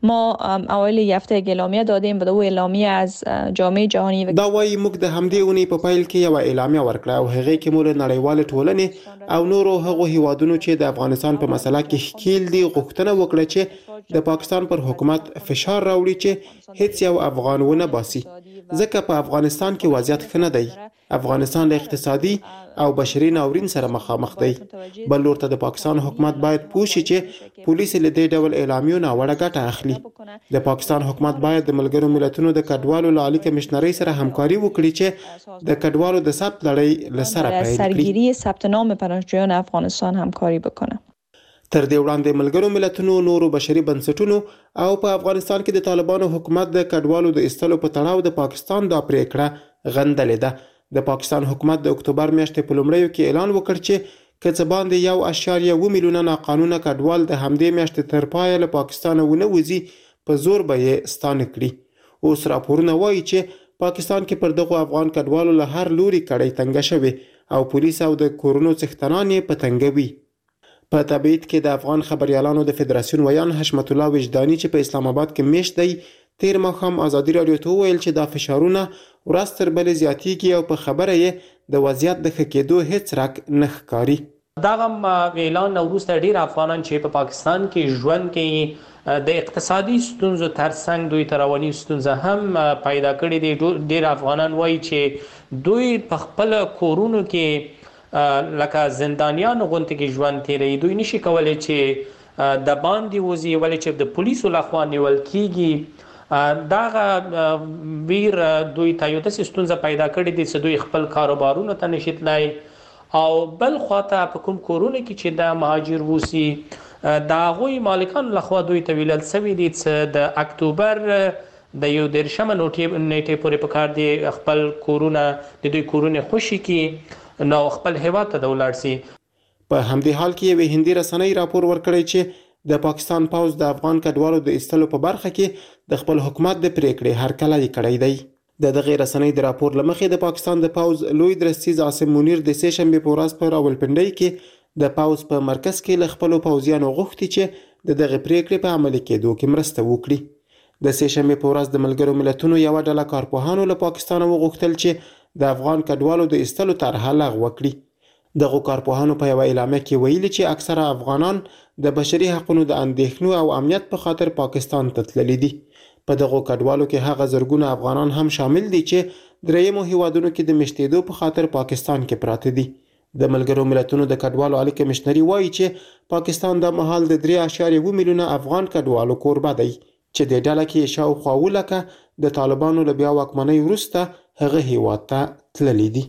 Speaker 2: ما اوایل هفته اعلامیه دادیم به دو اعلامیه از جامعه جهانی.
Speaker 23: دا وايي موږ د همدې اونۍ په پیل کې یو اعلامیه ورکړه او هغه کې موږ نړیوال ټولنې او نورو هغو هیوادونو چې د افغانستان په مسله کې ښکیل دي غوښتنه وکړه چې د پاکستان پر حکومت فشار راوړي چې هیڅ یو افغان ونه باسي، ځکه په افغانستان کې وضعیت ښه نه دی. افغانستان له اقتصادي او بشري ناورین سره مخامخ دی. بل لور ته د پاکستان حکومت باید پوه شي چې پولیس له دې ډول اعلامیو ناوړه ګټه اخلي. د پاکستان حکومت باید د ملګرو ملتونو د کډوالو له عالی کمشنرۍ سره همکاري وکړي چې د کډوالو د ثبت لړۍ له سره پیل کړي.
Speaker 2: سرگیری ثبت نام پناهجویان افغانستان همکاری بکنه.
Speaker 23: تر دې وړاندې ملګرو ملتونو نورو بشري بنسټونو او په افغانستان کې د طالبانو حکومت د کډوالو د ایستلو په تړاو د پاکستان دا پریکړه غندلې ده. د پاکستان حکومت د اکتوبر میاشتې په لومړیو کې اعلان وکړ چې که څه باندې یو اشاریه اوه میلیونه ناقانونه کډوال د همدې میاشتې تر پایه له پاکستانه ونه وځي په زور به یې ستانه کړي. اوس راپورونه وایي چې پاکستان کې پر دغو افغان کډوالو له هر لوري کړۍ تنګه شوې او پولیس او د کورونو څښتنان یې په تنګه وي. په تبعید کې د افغان خبريالانو د فدراسیون ویان حشمت الله وجداني چې په اسلام آباد کې میشت دی تیر ماښام ازادي رادیو ته وویل چې دا فشارونه ورځ تر بلې زیاتېږي او په خبره یې د وضعیت د ښه کېدو هیڅ رګ نه ښکاري.
Speaker 10: دغه اعلان وروسته ډیر افغانان چې په پاکستان کې ژوند کوي د اقتصادي ستونزو ترڅنګ دوی ته رواني ستونزه هم پیدا کړې دي. ډیر افغانان وایي چې دوی په خپل کورونو کې لکه زندانیان غونډه کې ژوند تیری. دوی نشي کولای چې د باندې وځي ولې چې د پولیسو لخوا نیول کیږي. دغه ویر دوی ته یو داسې ستونزه پیدا کړې دي چې دوی خپل کاروبارونو ته نشي تلای او بل خواته په کوم کورونه کې چې د مهاجر وسی د هغوی مالکان لخوا دوی ته ویل شوی دي چې د اکتوبر د یو دیرشمه نیټې پورې په کار دي خپل کورونه د دوی کورونه خوشي کی نو خپل هیواد ته ولاړ سي.
Speaker 23: په همدې حال کې یو هندي رسنۍ راپور ورکړی چې د پاکستان پوز د افغان کډوالو د ایستلو په برخه کې د خپل حکومت د پریکړې هرکلی کړی دی. د دغه رسنۍ د راپور لمخې د پاکستان د پوز لوی درستیز عاصم منیر د سه شنبه په ورځ په راولپنډۍ کې د پوز په مرکز کې له خپل پوزیانو غوښتي چې د دغه پریکړې په عملي کېدو کې مرسته وکړي. د سه شنبه په ورځ د ملګرو ملتونو یو ډله کارپوهانو له پاکستان وغوښتل چې د افغان کډوالو د ایستلو طرحه لغوه کړي. دغه کارپوهانو په یو اعلامیه کې ویلي چې اکثره افغانان د بشري حقوقو د اندېښنو او امنیت په خاطر پاکستان ته تللي دي. په دغه کډوالو کې هغه زرګونه افغانان هم شامل دي چې درېیمو هیوادونو کې د مشتېدو په خاطر پاکستان کې پراته دي. د ملګرو ملتونو د کډوالو عالی کمشنري وایي چې پاکستان د مهال د درې اعشاریه اوه میلیونه افغان کډوالو کوربه دی چې د ډله کې شاوخوا ولکه د طالبانو له بیا واکمنۍ وروسته هغه هیواد ته تللي دي.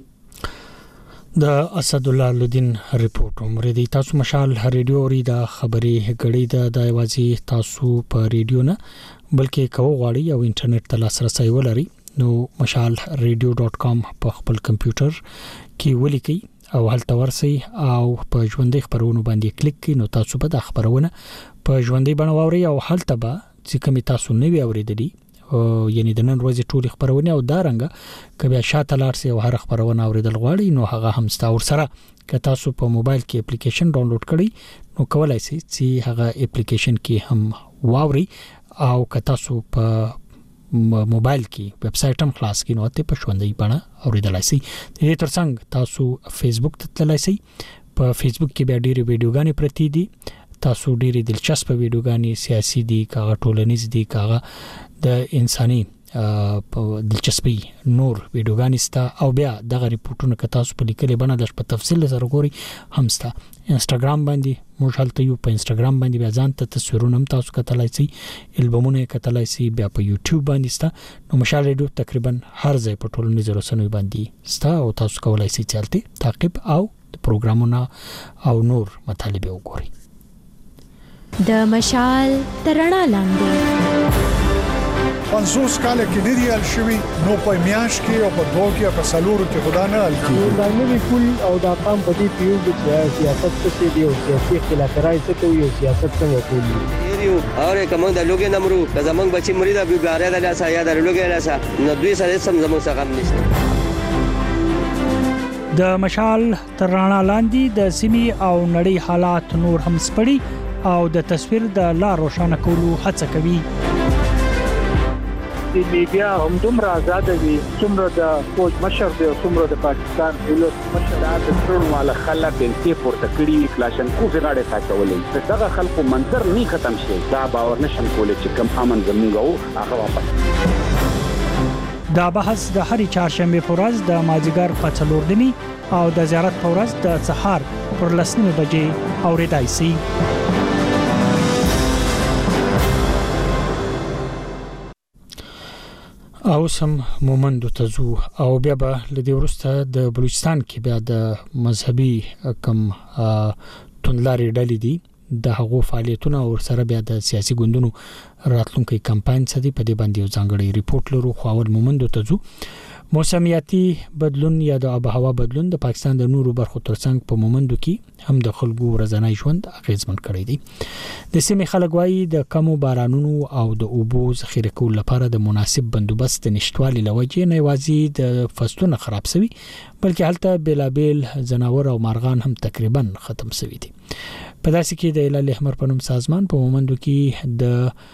Speaker 1: د اسد الله لودین ریپورت عمرې تاسو مشال ریډیو ری دا خبري غړي دا د وازي تاسو په ریډیو نه بلکې کوو غواړي او انټرنیټ ته لاسرسي ولري نو مشال ریډیو ډاٹ کام په خپل کمپیوټر کې ولیکي او هلته ورسي او په ژوندۍ خبرونو باندې کلیک کړئ نو تاسو به د خبرونه په ژوندۍ بڼه واوري او هلته به چې کوم تاسو نه وی اوریدلی او یعنی د نن ورځې ټول خبرونه او دارنګه کبه شاته لارسي او هر خبرونه اوریدل غواړي نو هغه هم تاسو سره که تاسو په موبایل کې اپلیکیشن ډاونلوډ کړئ نو کولای شئ چې هغه اپلیکیشن کې هم واوري او که تاسو په موبایل کې ویب سټ هم خلاص کړئ نو ته په ژوندۍ بڼه اوریدل شئ. دې ترڅنګ تاسو فیسبوک ته تللی شئ. په فیسبوک کې به ډېری ویډیوګانې پرتی دي. تاسو ډېری دلچسپ ویډیوګانې سیاسي دي کاغه ټولنیز دي کاغه د انساني دلچسپي نور ویډیوګانې ستا او بیا دغه ریپورتونه که تاسو په لیکلي بڼه د په تفصیل سره ګوري هم ستا. انستګرام باندې موږ هلته یو په انستګرام باندې بیا ځان ته تصویرونه هم تاسو کتلای شئ البومونه کتلای شئ بیا په یوټیوب باندې ستا نو مشال ریډیو تقریبا هر ځای په ټولنیزو رسنیو باندې ستا او تاسو کولای شئ چې هلته تعقیب او پروګرامونه او نور مطالب وګورئ.
Speaker 11: د مشال ترڼا لاندې
Speaker 13: پنځوس کاله کې ډېری ال شوی نو په میاش کې او په دوه کې په سلورو کې خدا نه ال کیږي.
Speaker 25: دا نوې کول او دا قام په دې پیو چې سیاست څه دی او سیاسي خلافکارای څه کوي او سیاست څنګه کوي.
Speaker 26: یو اوره کوم د لوګي نمرو د زمنګ بچي مرید ابو ګاره د لاسه یا د لوګي لاسه نو دوی سره سم زمو څنګه هم نشته.
Speaker 1: د مشال ترڼا لاندې د سیمې او نړۍ حالات نور هم سپړي او د تصویر د لار روښانه کولو هڅه کوي.
Speaker 4: د میډیا هم دومره آزاد دي څومره د فوج مشر دی او څومره د پاکستان ولس مشر د ټول مال خلک د پورته کړي کلاشنکوف غاړه ساتولې دغه خلکو منظر نه ختم شي دا باور نشم کولای چې کم امن زموږ او هغه واپس.
Speaker 1: دا بحث د هرې چهارشنبه په ورځ د مازیګر په څلور دني او د زیارت په ورځ د سهار پر لسنیمه بجې اوریدای شي. او سم مومند ته زو او بیا به لدی ورسته د بلوچستان کې بیا د مذهبي کم توندلاري ډلې دي د هغو فعالیتونه او سره بیا د سیاسي ګوندونو راتلونکي کمپاین څخه په دې باندې یو ځانګړی ریپورت لرو. خو اول مومند ته زو موسمیاتي بدلون یا د آب و هوا بدلون د پاکستان د نورو برخو ترڅنګ په مومندو کې هم د خلکو ورځنی ژوند اغیزمن کړی دی. د سیمې خلک وایي د کمو بارانونو او د اوبو ذخیره کولو لپاره د مناسب بندوبست نشټوالي لوجې نه یوازې د فصلونو خراب شوي بلکې هلته بلابل ځناور او مارغان هم تقریبا ختم شوي دي. په داسې کې د هلال احمر په نوم سازمان په مومندو کې د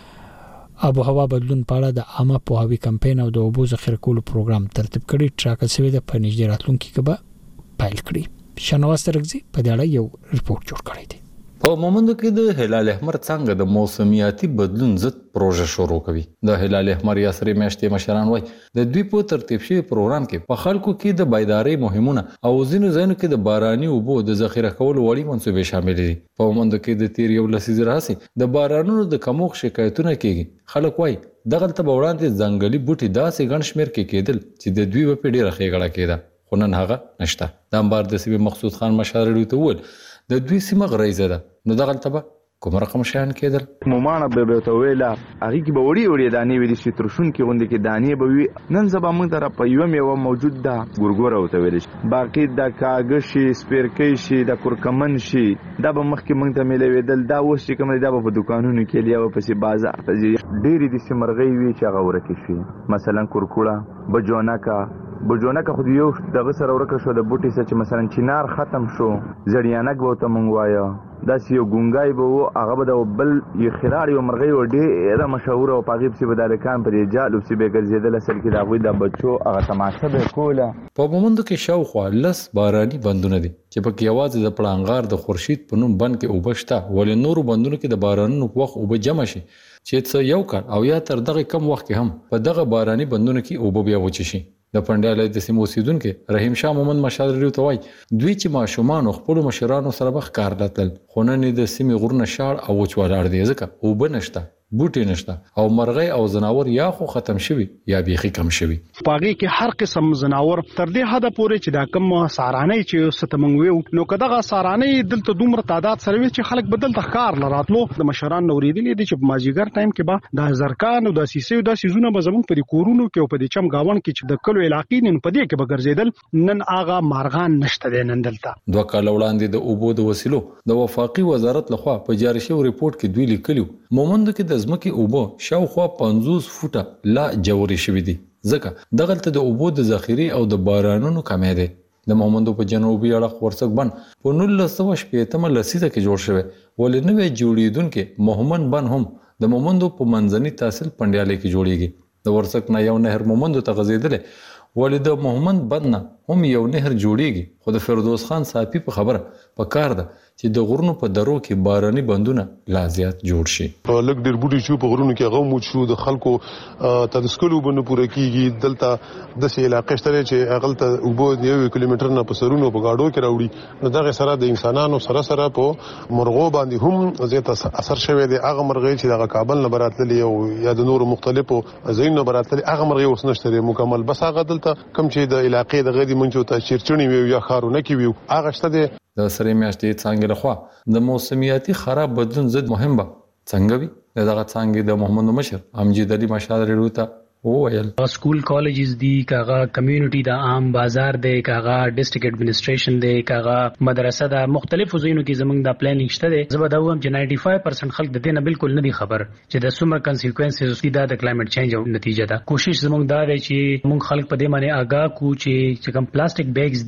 Speaker 1: آب و هوا بدلون په اړه د عامه پوهاوي کمپاین او د اوبو ذخیره کولو پروګرام ترتیب کړي ټاکل شوی د په نږدې راتلونکي کې به پیل کړي. شنواز ترغزي په دې اړه یو ریپورت جوړ کړی دی.
Speaker 5: په مومندو کې د هلال احمر څنګه د موسمیاتي بدلون ضد پروژه شروع کوي. د هلال احمر یاسری میاشتې مشران وای د دوی په ترتیب شوی پروګرام کې په خلکو کې د بیداری مهمونه او ځینو ځینو کې د باراني اوبو د ذخیره کولو وړي منصوبې شامل دي. په مومندو کې د تیر یو لسیزه راځي د بارانونو د کموخ شکایتونه کیږي. خلک وای دغه ته وړاندې ځنګلي بوټي داسې ګڼ شمیر کې کېدل چې د دوی په ډیره خېګړه کېده خو نن هغه نشته. د انبار د سیمې مقصود خان مشر ته ول د دوی سیمه غریزه ده نو دغه ته کوم رقم شان کېدل
Speaker 14: مومانه به به تویلا هغه کې به وړي وړي دانی ویل شي ترشون کې غونډه کې دانی به وي نن زبا موږ در په یو میوه موجود ده ګورګور او تویل شي باقي د کاغذ شي سپیرکې شي د کورکمن شي دا به مخکې موږ ته ملوي دل دا اوس چې کوم دا په دکانونو کې لیا په سي بازار ته ډېری د سیمرغي وی چې هغه ورکه شي مثلا کورکوړه بجونکا بجونکا خو یو دغه سره ورکه شو د بوټي سره چې مثلا چینار ختم شو زړیانک به ته مونږ وایو دا یو ګونګای به هغه به د بل یو خراړي او مرغۍ و ډېره مشهور او پاغیب سی بدارکان پر جالو سی به ګرځیدل اصل کې دا غوي د بچو هغه تماشه به کوله.
Speaker 5: په مومندو کې شاوخوا لس باراني بندونه دي چې په کې आवाज د پړانګار د خورشید په نوم بند کې وبشتا ول نورو بندونو کې د بارانونو وخت وب جمع شي چې څه یو کال او یا تر دغه کم وخت کې هم په دغه باراني بندونو کې وب بیا وچی شي. د پندالای د سیمو اوسیدونکو رحیم شاه محمد مشال ریو توای دوی چې ماشومان خپل مشرانو سره بخ کار لاتل خو نن د سیمې غرونه شاړ او وچوالار دی ځکه او بنشته بوټي نشته او مرغۍ او زناور یا خو ختم شوي یا بیخي کم شوي.
Speaker 19: پاغي کې هر قسم زناور تر دې حد پورې چې دا کم سارانه چې ستمنګوي نو کداغه سارانه دلته دومره تعداد سره چې خلک بدل تخکار لراتلو د مشران نوریدلې دي چې په ماجیګر ټایم کې به د زرکان او د سیسي او د سيزونه به زمون په کورونو کې او په دې چم گاون کې چې د کلو علاقې نن په دې کې به ګرځیدل نن آغا مارغان نشته د نن دلته.
Speaker 5: دوه کال وړاندې د اوبو د وسیلو د وفاقي وزارت لخوا په جاری شوی ریپورت کې دوی لیکلو مومندو کې د ځمکې اوبو شاوخوا پنځوس فوټه لا جوړې شوې دي ځکه دغلته د اوبو د ذخیره او د بارانونو کمی دی. د مومندو په جنوبي اړخ ورڅک بن په نولس سوه شپږم لسیزه کې جوړ شوی ولې نوې جوړیدونکو مومن بن هم د مومندو په منځني تحصیل پندیالې کې جوړیږي. د ورڅک نه یو نهر مومندو ته غځیدل ولې د محمد بن هم یو نهر جوړیږي خو د فردوس خان صافي په خبره په کار ده چې د غرونو په درو کې باراني بندونه لا زیات جوړ شي.
Speaker 12: لګ ډیر بوټي شو په غرونو کې غو مو شو د خلکو تدسکلو بنو پوره کیږي دلته د سې علاقې شته چې اغلته وبو یو کیلومتر نه په سرونو په گاډو کې راوړي نو دغه سره د انسانانو سره سره په مرغو باندې هم زیات اثر شوی دی. هغه مرغۍ چې د کابل نه براتللی او یا د نورو مختلفو ځایونو براتللی هغه مرغۍ اوس نشته مکمل بس هغه دلته کم چې د علاقې د غدي منځو ته چیرچونی وي یا خارونه کې وي هغه شته دی.
Speaker 5: د سره میاشتې څنګه لخوا د موسمیاتي خراب بدلون ضد مهم به څنګه وي دغه څنګه د محمد مشر امجد علي مشال ریوتا وویل
Speaker 16: سکول کالجز دی کاغه کمیونټي د عام بازار دی کاغه ډیسټریکټ اډمنسټریشن دی کاغه مدرسه د مختلفو ځایونو کې زمونږ د پلانینګ شته دی زبر دا وم چې نایන්ټي فایو پرسنټ خلک د دې نه بالکل نه دي خبر چې د څومره کانسیکوینسز دي د کلایمټ چینج او نتیجه ده. کوشش زمونږ دا دی چې مونږ خلک په دې باندې آگاه کو چې چې کوم پلاستیک بیگز دي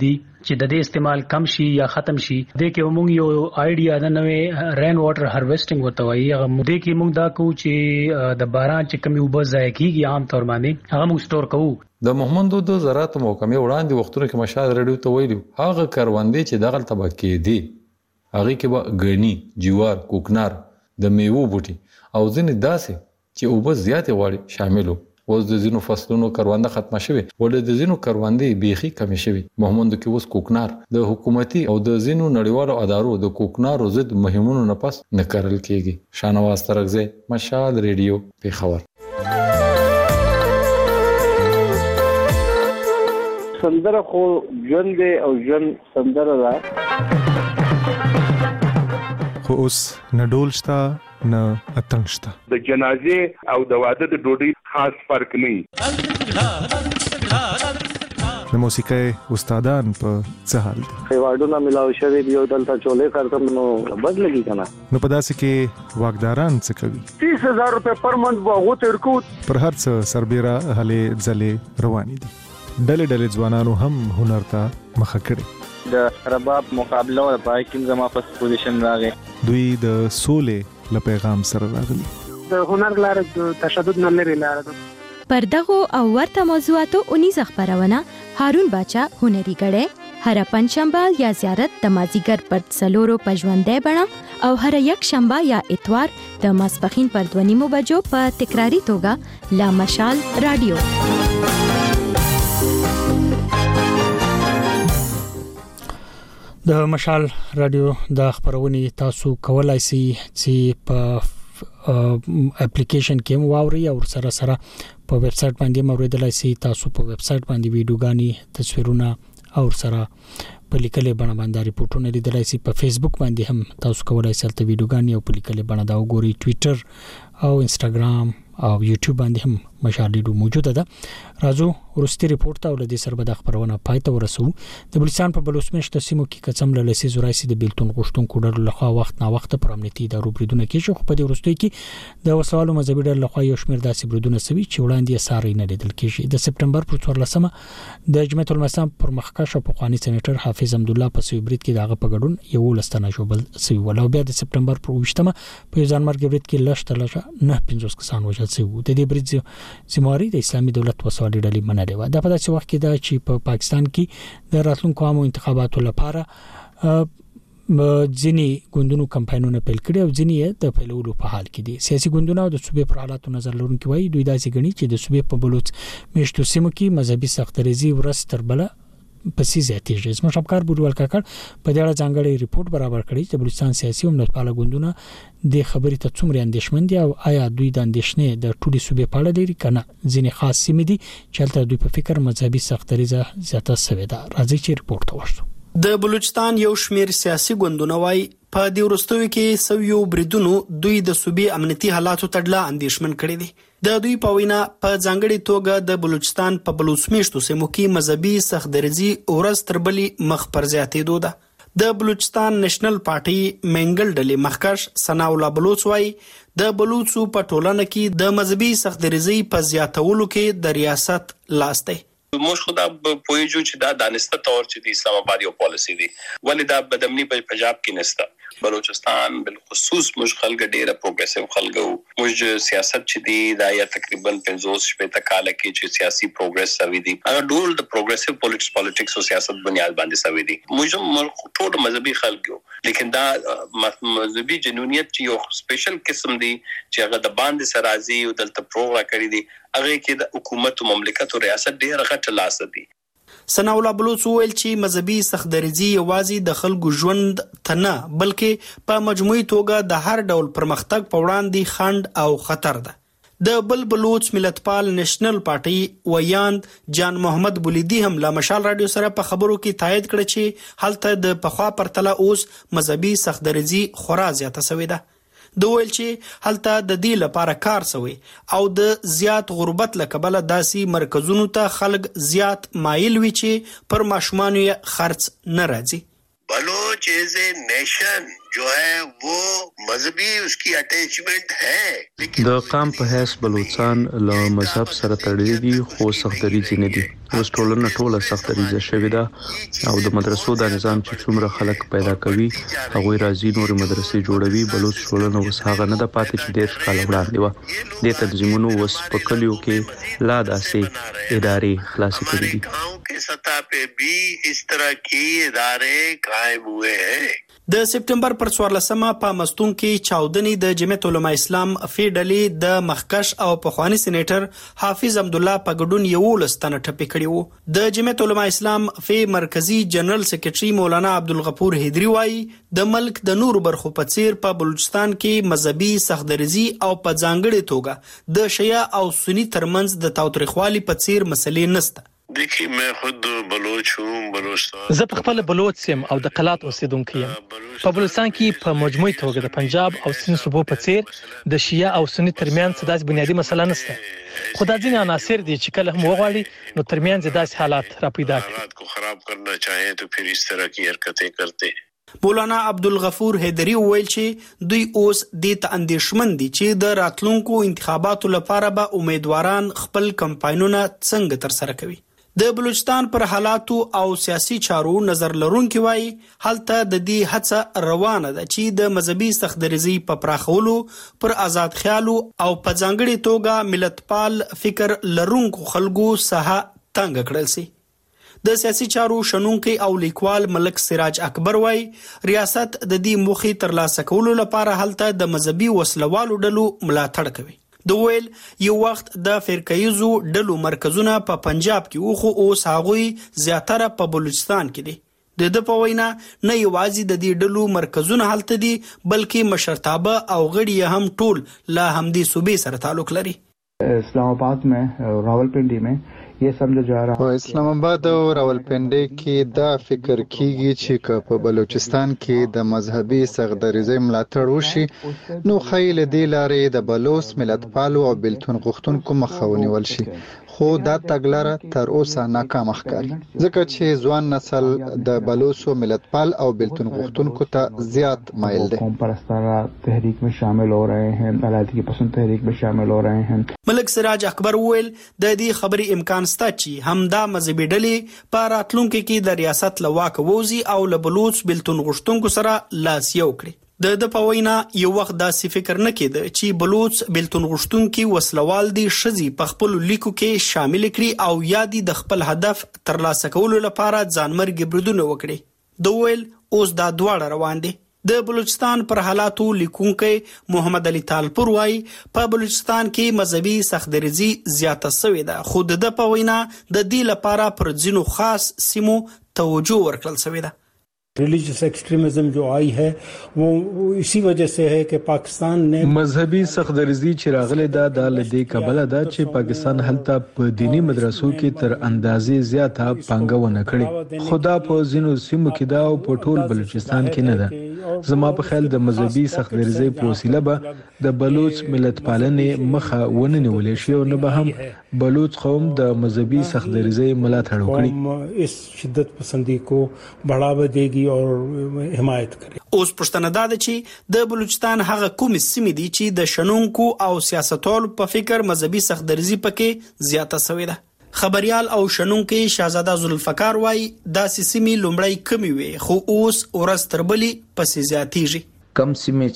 Speaker 16: چې د دې استعمال کم شي یا ختم شي. د کې موږ یو آیډیا د نوې رین واټر هارویسټینګ ورته وایي. هغه د کې موږ دا کوو چې د باران چې کمی اوبه ضایع کیږي عام طور باندې هغه موږ سٹور کوو.
Speaker 5: د محمد د زراعت محکمې وړاندې وختونه کې مشال رادیو ته ویلو هغه کروندې چې دغه طبقه دي هغه کې به غنی، جوار، کوکنار، د میوو بوټي او ځینې داسې چې اوبه زیاتې غواړي شاملو. اوس د ځینو فصلونو کرونده ختمه شوه ولې د ځینو کروندې بیخي کم شوه. محمد کې اوس کوکنار د حکومتي او د ځینو نړیوالو ادارو د کوکنارو ضد مهمونو نه پس نه کارل کیږي. شانواز ترغزه، مشال ریډیو، پیښور.
Speaker 4: سندره خو ژوند او ژوند سندره ده.
Speaker 15: خو اوس نه ډول شته نه اتڼ شته.
Speaker 12: د جنازې او د واده د ډوډۍ خاص فرق نه.
Speaker 15: د موسیقۍ استادان په څه حال دي؟
Speaker 4: ایوارډونه ملاو شوی دی او دلته چولې کارتم نو بد لګی کنه.
Speaker 15: نو په داسې کې واګداران څه کوي؟
Speaker 4: تیس هزار روپے پر منټ وغو تیر کو.
Speaker 15: پر هر څه سربېره هلې ځلې روانې دي. ډلې ډلې ځوانانو هم هنر ته مخه کړي.
Speaker 14: د رباب مقابله او پای کې زما په پوزیشن راغی.
Speaker 15: دوی د سولې له پیغام سره راغلي.
Speaker 17: د هنر لاره د تشدد نه لري لاره ده.
Speaker 11: پر دغه او ورته موضوعاتو اونیز خبرونه هارون باچا هنري غړې هر پنځشنبه یا زیارت د مازیګر پر څلورو پژوندې بڼه او هر یک شنبه یا اتوار د ماسپخین پر دوه نیمو بجو په تکراری توګه لا مشال رادیو.
Speaker 1: د مشال رادیو د خبرونې تاسو کولای شئ چې په اپلیکیشن کې واوري او سره سره په ویب سټ باندې موریدلای شئ. تاسو په ویب سټ باندې ویډیوګانی، تصویرونه او سره په لیکلې بڼه باندې ریپورتونه لیدلای شئ. په فیسبوک باندې هم تاسو کولای شئ ته ویډیوګانی او په لیکلې بڼه دا وګورئ. ټوئیټر او انستګرام او یوټیوب باندې هم مشال رادیو موجوده ده. راځو ورستي ریپورت ته ولدي سر به د خبرونه پای ته ورسو. د بلوچستان په بلوچمش د سیمو کې کڅم له لسی زورایسي د بیلتون غشتونکو ډلو لخوا وخت نا وخت پر امنیتي ادارو بریدونه کیږي. خو په دې ورستي کې د وسوالو مذهبي ډلو لخوا یو شمېر داسې بریدونه سوي چې وړاندې ساري نه لیدل کیږي. د سپټمبر پر څوارلسمه د جمعیت الاسلام پر مخکښ او پخوانی سېنیټر حافظ حمد الله په سوي برید کې دغه په ګډون یو لستانه شوبل سوي ولو بیا د سپټمبر پر وشتمه په ځانمرګ برید کې لشت لشه نه پنځوس کسان وژل شوي. د دې برید زمواري د اسلامي دولت وسوالي ډلې منلې و. د په داسې وخت کې دا چې په پا پاکستان کې د راتلونکو عامو انتخاباتو لپاره ځینی ګوندونو کمپاینونه پیل کړي او ځینی د پیلولو په حال کې دي. سیاسي ګوندونه د صوبې پر حالاتو نظر لرونکي وایي دوی داسې غني چې د صوبې په بلوچ میشتو سیمو کې مذهبي سختریزي ورس تر بل پسې زیاتېږي. زموږ خبرګار بوډوال کاکړ په دې اړه ځانګړی ریپورت برابر کړی چې بلوچستان سیاسي او ملتپاله ګوندونه د خبرې ته څومره اندېښمن دي او آیا دوی د اندېښنې د ټولي صوبې په اړه لري کنه. ځینې خاص سیمې دي چې هلته دوی په فکر مذهبي سختریزه زیاته شوې ده. راځي چې ریپورت ته ورشو.
Speaker 18: د بلوچستان یو شمېر سیاسي ګوندونه وایي په دې وروستیو کې سویو بریدونو دوی د صوبې امنیتي حالاتو ته ډله اندېښمن کړي دي. د دوی په وینا په ځانګړي توګه د بلوچستان په بلوچمیشتو سیمو کې مذهبي سختدریزي ورځ تر بلې مخ پر زیاتېدو ده. د بلوچستان نېشنل پارټي منګل ډلې مخکښ ثناء الله بلوچ وایي د بلوچو په ټولنه کې د مذهبي سختدریزي په زیاتولو کې د ریاست لاس دی.
Speaker 20: موږ خدا پوهیږو چې دا دانسته تور چې د اسلام آباد یو پالیسی دی ولې دا بدامني په پنجاب کې نسته. بلوچستان بالخصوص موږ خلک ډیره پروګریسیو خلک وو. موږ سیاست چې دی دا یا تقریبا پنځوس شپږ کال کې چې سیاسي پروګرس سوي دي هغه ډول د پروګریسیو پالیټکس پالیټکس او سیاست بنیاد باندې سوي دي. موږ ټول مذهبي خلک یو لیکن دا مذهبي جنونیت چې یو سپیشل قسم دی چې هغه د باندې سرازي او دلته پروګرام کړی دي هغه کې د حکومت او مملکت او ریاست ډیر غټ لاس دی.
Speaker 18: ثناء الله بلوچ ویل چې مذهبي سختدریزي یوازې د خلکو ژوند ته نه بلکې په مجموعي توګه د هر ډول پرمختګ په وړاندې خنډ او خطر ده. د بل بلوچ ملتپال نېشنل پارټي ویاند جان محمد بولیدي هم لا مشال رادیو سره په خبرو کې تایید کړ چې هلته د پخوا پرتله اوس مذهبي سختدریزي خورا زیاته شوې ده. د ویل چې هلته د دې لپاره کار شوی او د زیات غربت لکبله داسي مرکزونو ته خلک زیات مایل وي چې پر ماشومانو یې خرڅ نه راځي.
Speaker 21: بلوچ is a nation
Speaker 3: जो है वो मजहबी उसकी अटैचमेंट है।
Speaker 7: د قام په حیث بلوچستان له مذهب سره تړلي دي خو سختدریځ نه دي. اوس ټولنه ټوله سختدریځ شوې ده او د مدرسو د نظام چې څومره خلک پیدا کوي هغه راځي نور مدرسې جوړوي. بلوچ ټولنه اوس هغه نه د پاتې چې ډېر کال وړاندې و. د تنظیمونو اوس په کلیو کې لا داسې ادارې خلاصې کړې دي.
Speaker 3: के सतह पे भी इस तरह की इदारे कायम हुए हैं।
Speaker 18: د سپټمبر پر څوارلسمه په مستون کې چاودنې د جمعیت علماء اسلام فیډلې د مخکش او پخوانی سېنیټر حافظ حمد الله په ګډون یو لستنه ټپي کړی وو. د جمعیت علماء اسلام فی مرکزی جنرال سیکریټري مولانا عبدالغفور هیدری وایي د ملک د نورو برخو په څیر په بلوچستان کې مذهبي سختدریزي او په ځانګړي توګه د شیعه او سنی ترمنځ د تاوتریخوالي په څیر مسلې نشته.
Speaker 3: देखिए मैं खुद बलोच हूँ बलोचिस्तान
Speaker 8: زه په خپل بلوچ سیم او د قلات اوسیدونکو یم. په بلوچستان کې په مجموعي توګه د پنجاب او سند صوبو په څیر د شیعه او سنی ترمنځ داسې بنیادی مسله نشته. خو دا ځینې عناصر دي چې کله هم وغواړي نو ترمنځ داسې حالات را پیدا کړي.
Speaker 3: حالات کو خراب کرنا چاہیں تو پھر اس طرح کی حرکتیں کرتے ہیں.
Speaker 18: مولانا عبدالغفور هیدری وویل چې دوی اوس د تاندیشمن دي چې د راتلونکو انتخاباتو لپاره به امیدواران خپل کمپاینونه څنګه تر سره کوي. د بلوچستان پر حالاتو او سیاسي چارو نظر لرونکي وایي هلته د دې هڅه روانه ده چې د مذهبي سختدریزي په پراخولو پر آزاد خیالو او په ځانګړي توګه ملتپال فکر لرونکو خلکو ساحه تنګ کړل شي. د سیاسي چارو شنونکي او لیکوال ملک سراج اکبر وایي ریاست د دې موخې ترلاسه کولو لپاره هلته د مذهبي وسلوالو ډلو ملاتړ کوي. د ویل یو وخت د فرقایزو ډلو مرکزونه په پنجاب کې او خو اوس هغه زیاتره په بلوچستان کې دي. د د په وینا نه یوازې د دې ډلو مرکزونه هلته دي بلکې مشرتابه او غړي هم ټول لا همدې صوبې سره تعلق لري.
Speaker 9: اسلام آباد میں راولپنڈی میں یہ سمجھا جا رہا ہے
Speaker 21: اسلام آباد او راولپنڈی کې دا فکر کیږي چې په بلوچستان کې د مذهبي سختدریزۍ ملاتړ وشي نو خیل دی لارې د بلوچ ملتپالو او بلتون غوښتونکو مخه ونیول شي. خو دا تګلاره تر اوسه ناکامه ښکاري ځکه چې ځوان نسل د بلوچ ملتپال او بلتون غوښتونکو ته زیات مایل دي.
Speaker 9: قوم پرستانه تحریک میں شامل ہو رہے ہیں، علادی کی پسند تحریک میں شامل ہو رہے ہیں.
Speaker 18: ملک سراج اکبر ویل د دې خبرې امکان شته چې همدا مذهبي ډلې په راتلونکو کې د ریاست له واکه ووځي او له بلوچ بلتون غوښتونکو سره لاس یو کړي. د د په وینا یو وخت داسې فکر نه کېده چې بلوچ بلتون غوښتونکي وسلوال دي ښځې په خپل لیکو کې شامل کړي او یا دي د خپل هدف ترلاسه کولو لپاره ځانمرګي بریدونه وکړي. د ویل اوس دا دواړه روان دي. د بلوچستان پر حالاتو لیکونکي محمد علي طالپور وايي په بلوچستان کې مذهبي سختدریزي زیاته شوې ده خو د په وینا د دې لپاره پر ځینو خاص سیمو توجه ورکړل شوې ده.
Speaker 22: ریلیجیس ایکسټریمزم جو آئی ہے وہ اسی وجہ سے ہے کہ پاکستان نے
Speaker 7: مذهبي سختدریزي چې راغله دا د لدې کبله ده چې پاکستان هلته په دینی مدرسو کې تر اندازې زیاته پانګونه کړې. خدا په ځینو سیمو کې دا او په ټول بلوچستان کې نه ده. زما په خیال د مذهبي سختدریزي په وسیله به د بلوچ ملت پالنې مخه ونه نیولې شي او نه به هم بلوچ قوم د مذهبي سختدریزي ملاتړ وکړي.
Speaker 22: اس شدت پسندی کو بڑھاوا دے گی اور حمایت کوي.
Speaker 18: اوس پښتنه دا ده چې د بلوچستان هغه کوم سیمې دي چې د شنونکو او سیاستوالو په فکر مذهبي سختدریزي پکې زیاته شوې ده. خبريال او شنونکي شاهزاده ذوالفقار وايي دا سیمې لومړی کمی وي خو اوس ورځ تر بلې پسې زیاتېږي.
Speaker 27: کم سیمې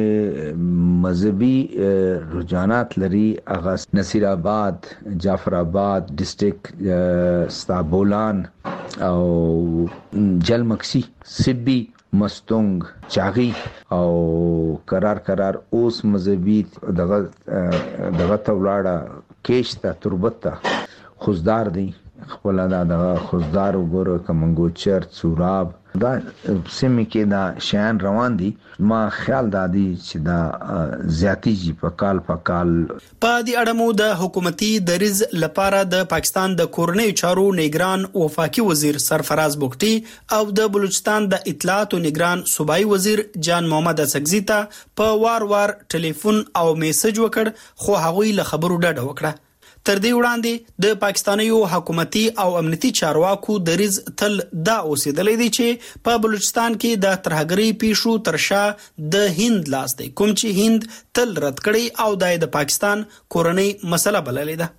Speaker 27: چې مذهبي رجحانات لري هغه نصیر آباد، جعفر آباد ډیسټریکټ، ستابولان او جلمکسی، سبی، مستونگ، چاغي او قرار قرار اوس مذهبي دغه دغه تولاړه کېشته تربته خوزدار دی خپل دا د خوزدار وګوره کمنګو چر سوراب دا سیمه کې دا شان روان دي. ما خیال دادی چې دا زیاتی جی په کال په کال
Speaker 18: په دې اړه مو د حکومتي دریز لپاره د پاکستان د کورنۍ چارو نگران وفاقي وزیر سرفراز بوکټي او د بلوچستان د اطلاعات او نگران صوبایي وزیر جان محمد اسقزي ته په وار وار ټلیفون او میسج وکړ خو هغوی له خبرو ډډه وکړه. تر دې وړاندې د پاکستانیو حکومتي او امنیتي چارواکو دریز تل دا اوسېدلې دي چې په بلوچستان کې د ترهګرۍ پیښو ترشا د هند لاس دی، کوم چې هند تل رد کړی او د پاکستان کورنۍ مسله بللې ده.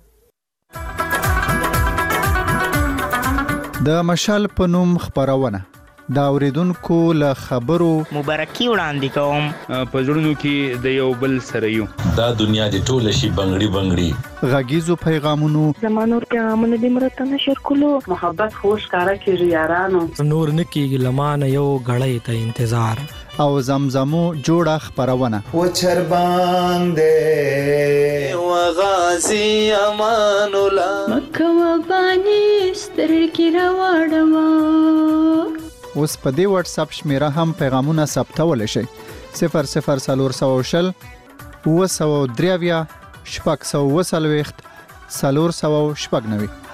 Speaker 21: د مشال په نوم خبرونه دا اوریدونکو له خبرو
Speaker 2: مبارکي وړاندې کوم.
Speaker 6: په زړونو کې د یو بل سره یو
Speaker 10: دا دنیا د ټوله شي بنگړي بنگړي
Speaker 21: غږیزو پیغامونو
Speaker 13: زمانور پیغامونه د مرته نشر کولو محبت خوش کارا کیږي یارانو
Speaker 23: نور نکیږي لمانه یو غړې ته انتظار
Speaker 21: او زمزمو جوړه خبرونه
Speaker 24: و چرباندې و غازی امان الله
Speaker 25: مکه و بانی سترګې راوړم.
Speaker 21: اوس په دې واتس اپ شمیره هم پیغامونه ثبتول شي صفر صفر سلور سو شل و سو دریاویا شپږ سو وسلويخت سلور سو شپږ نوي.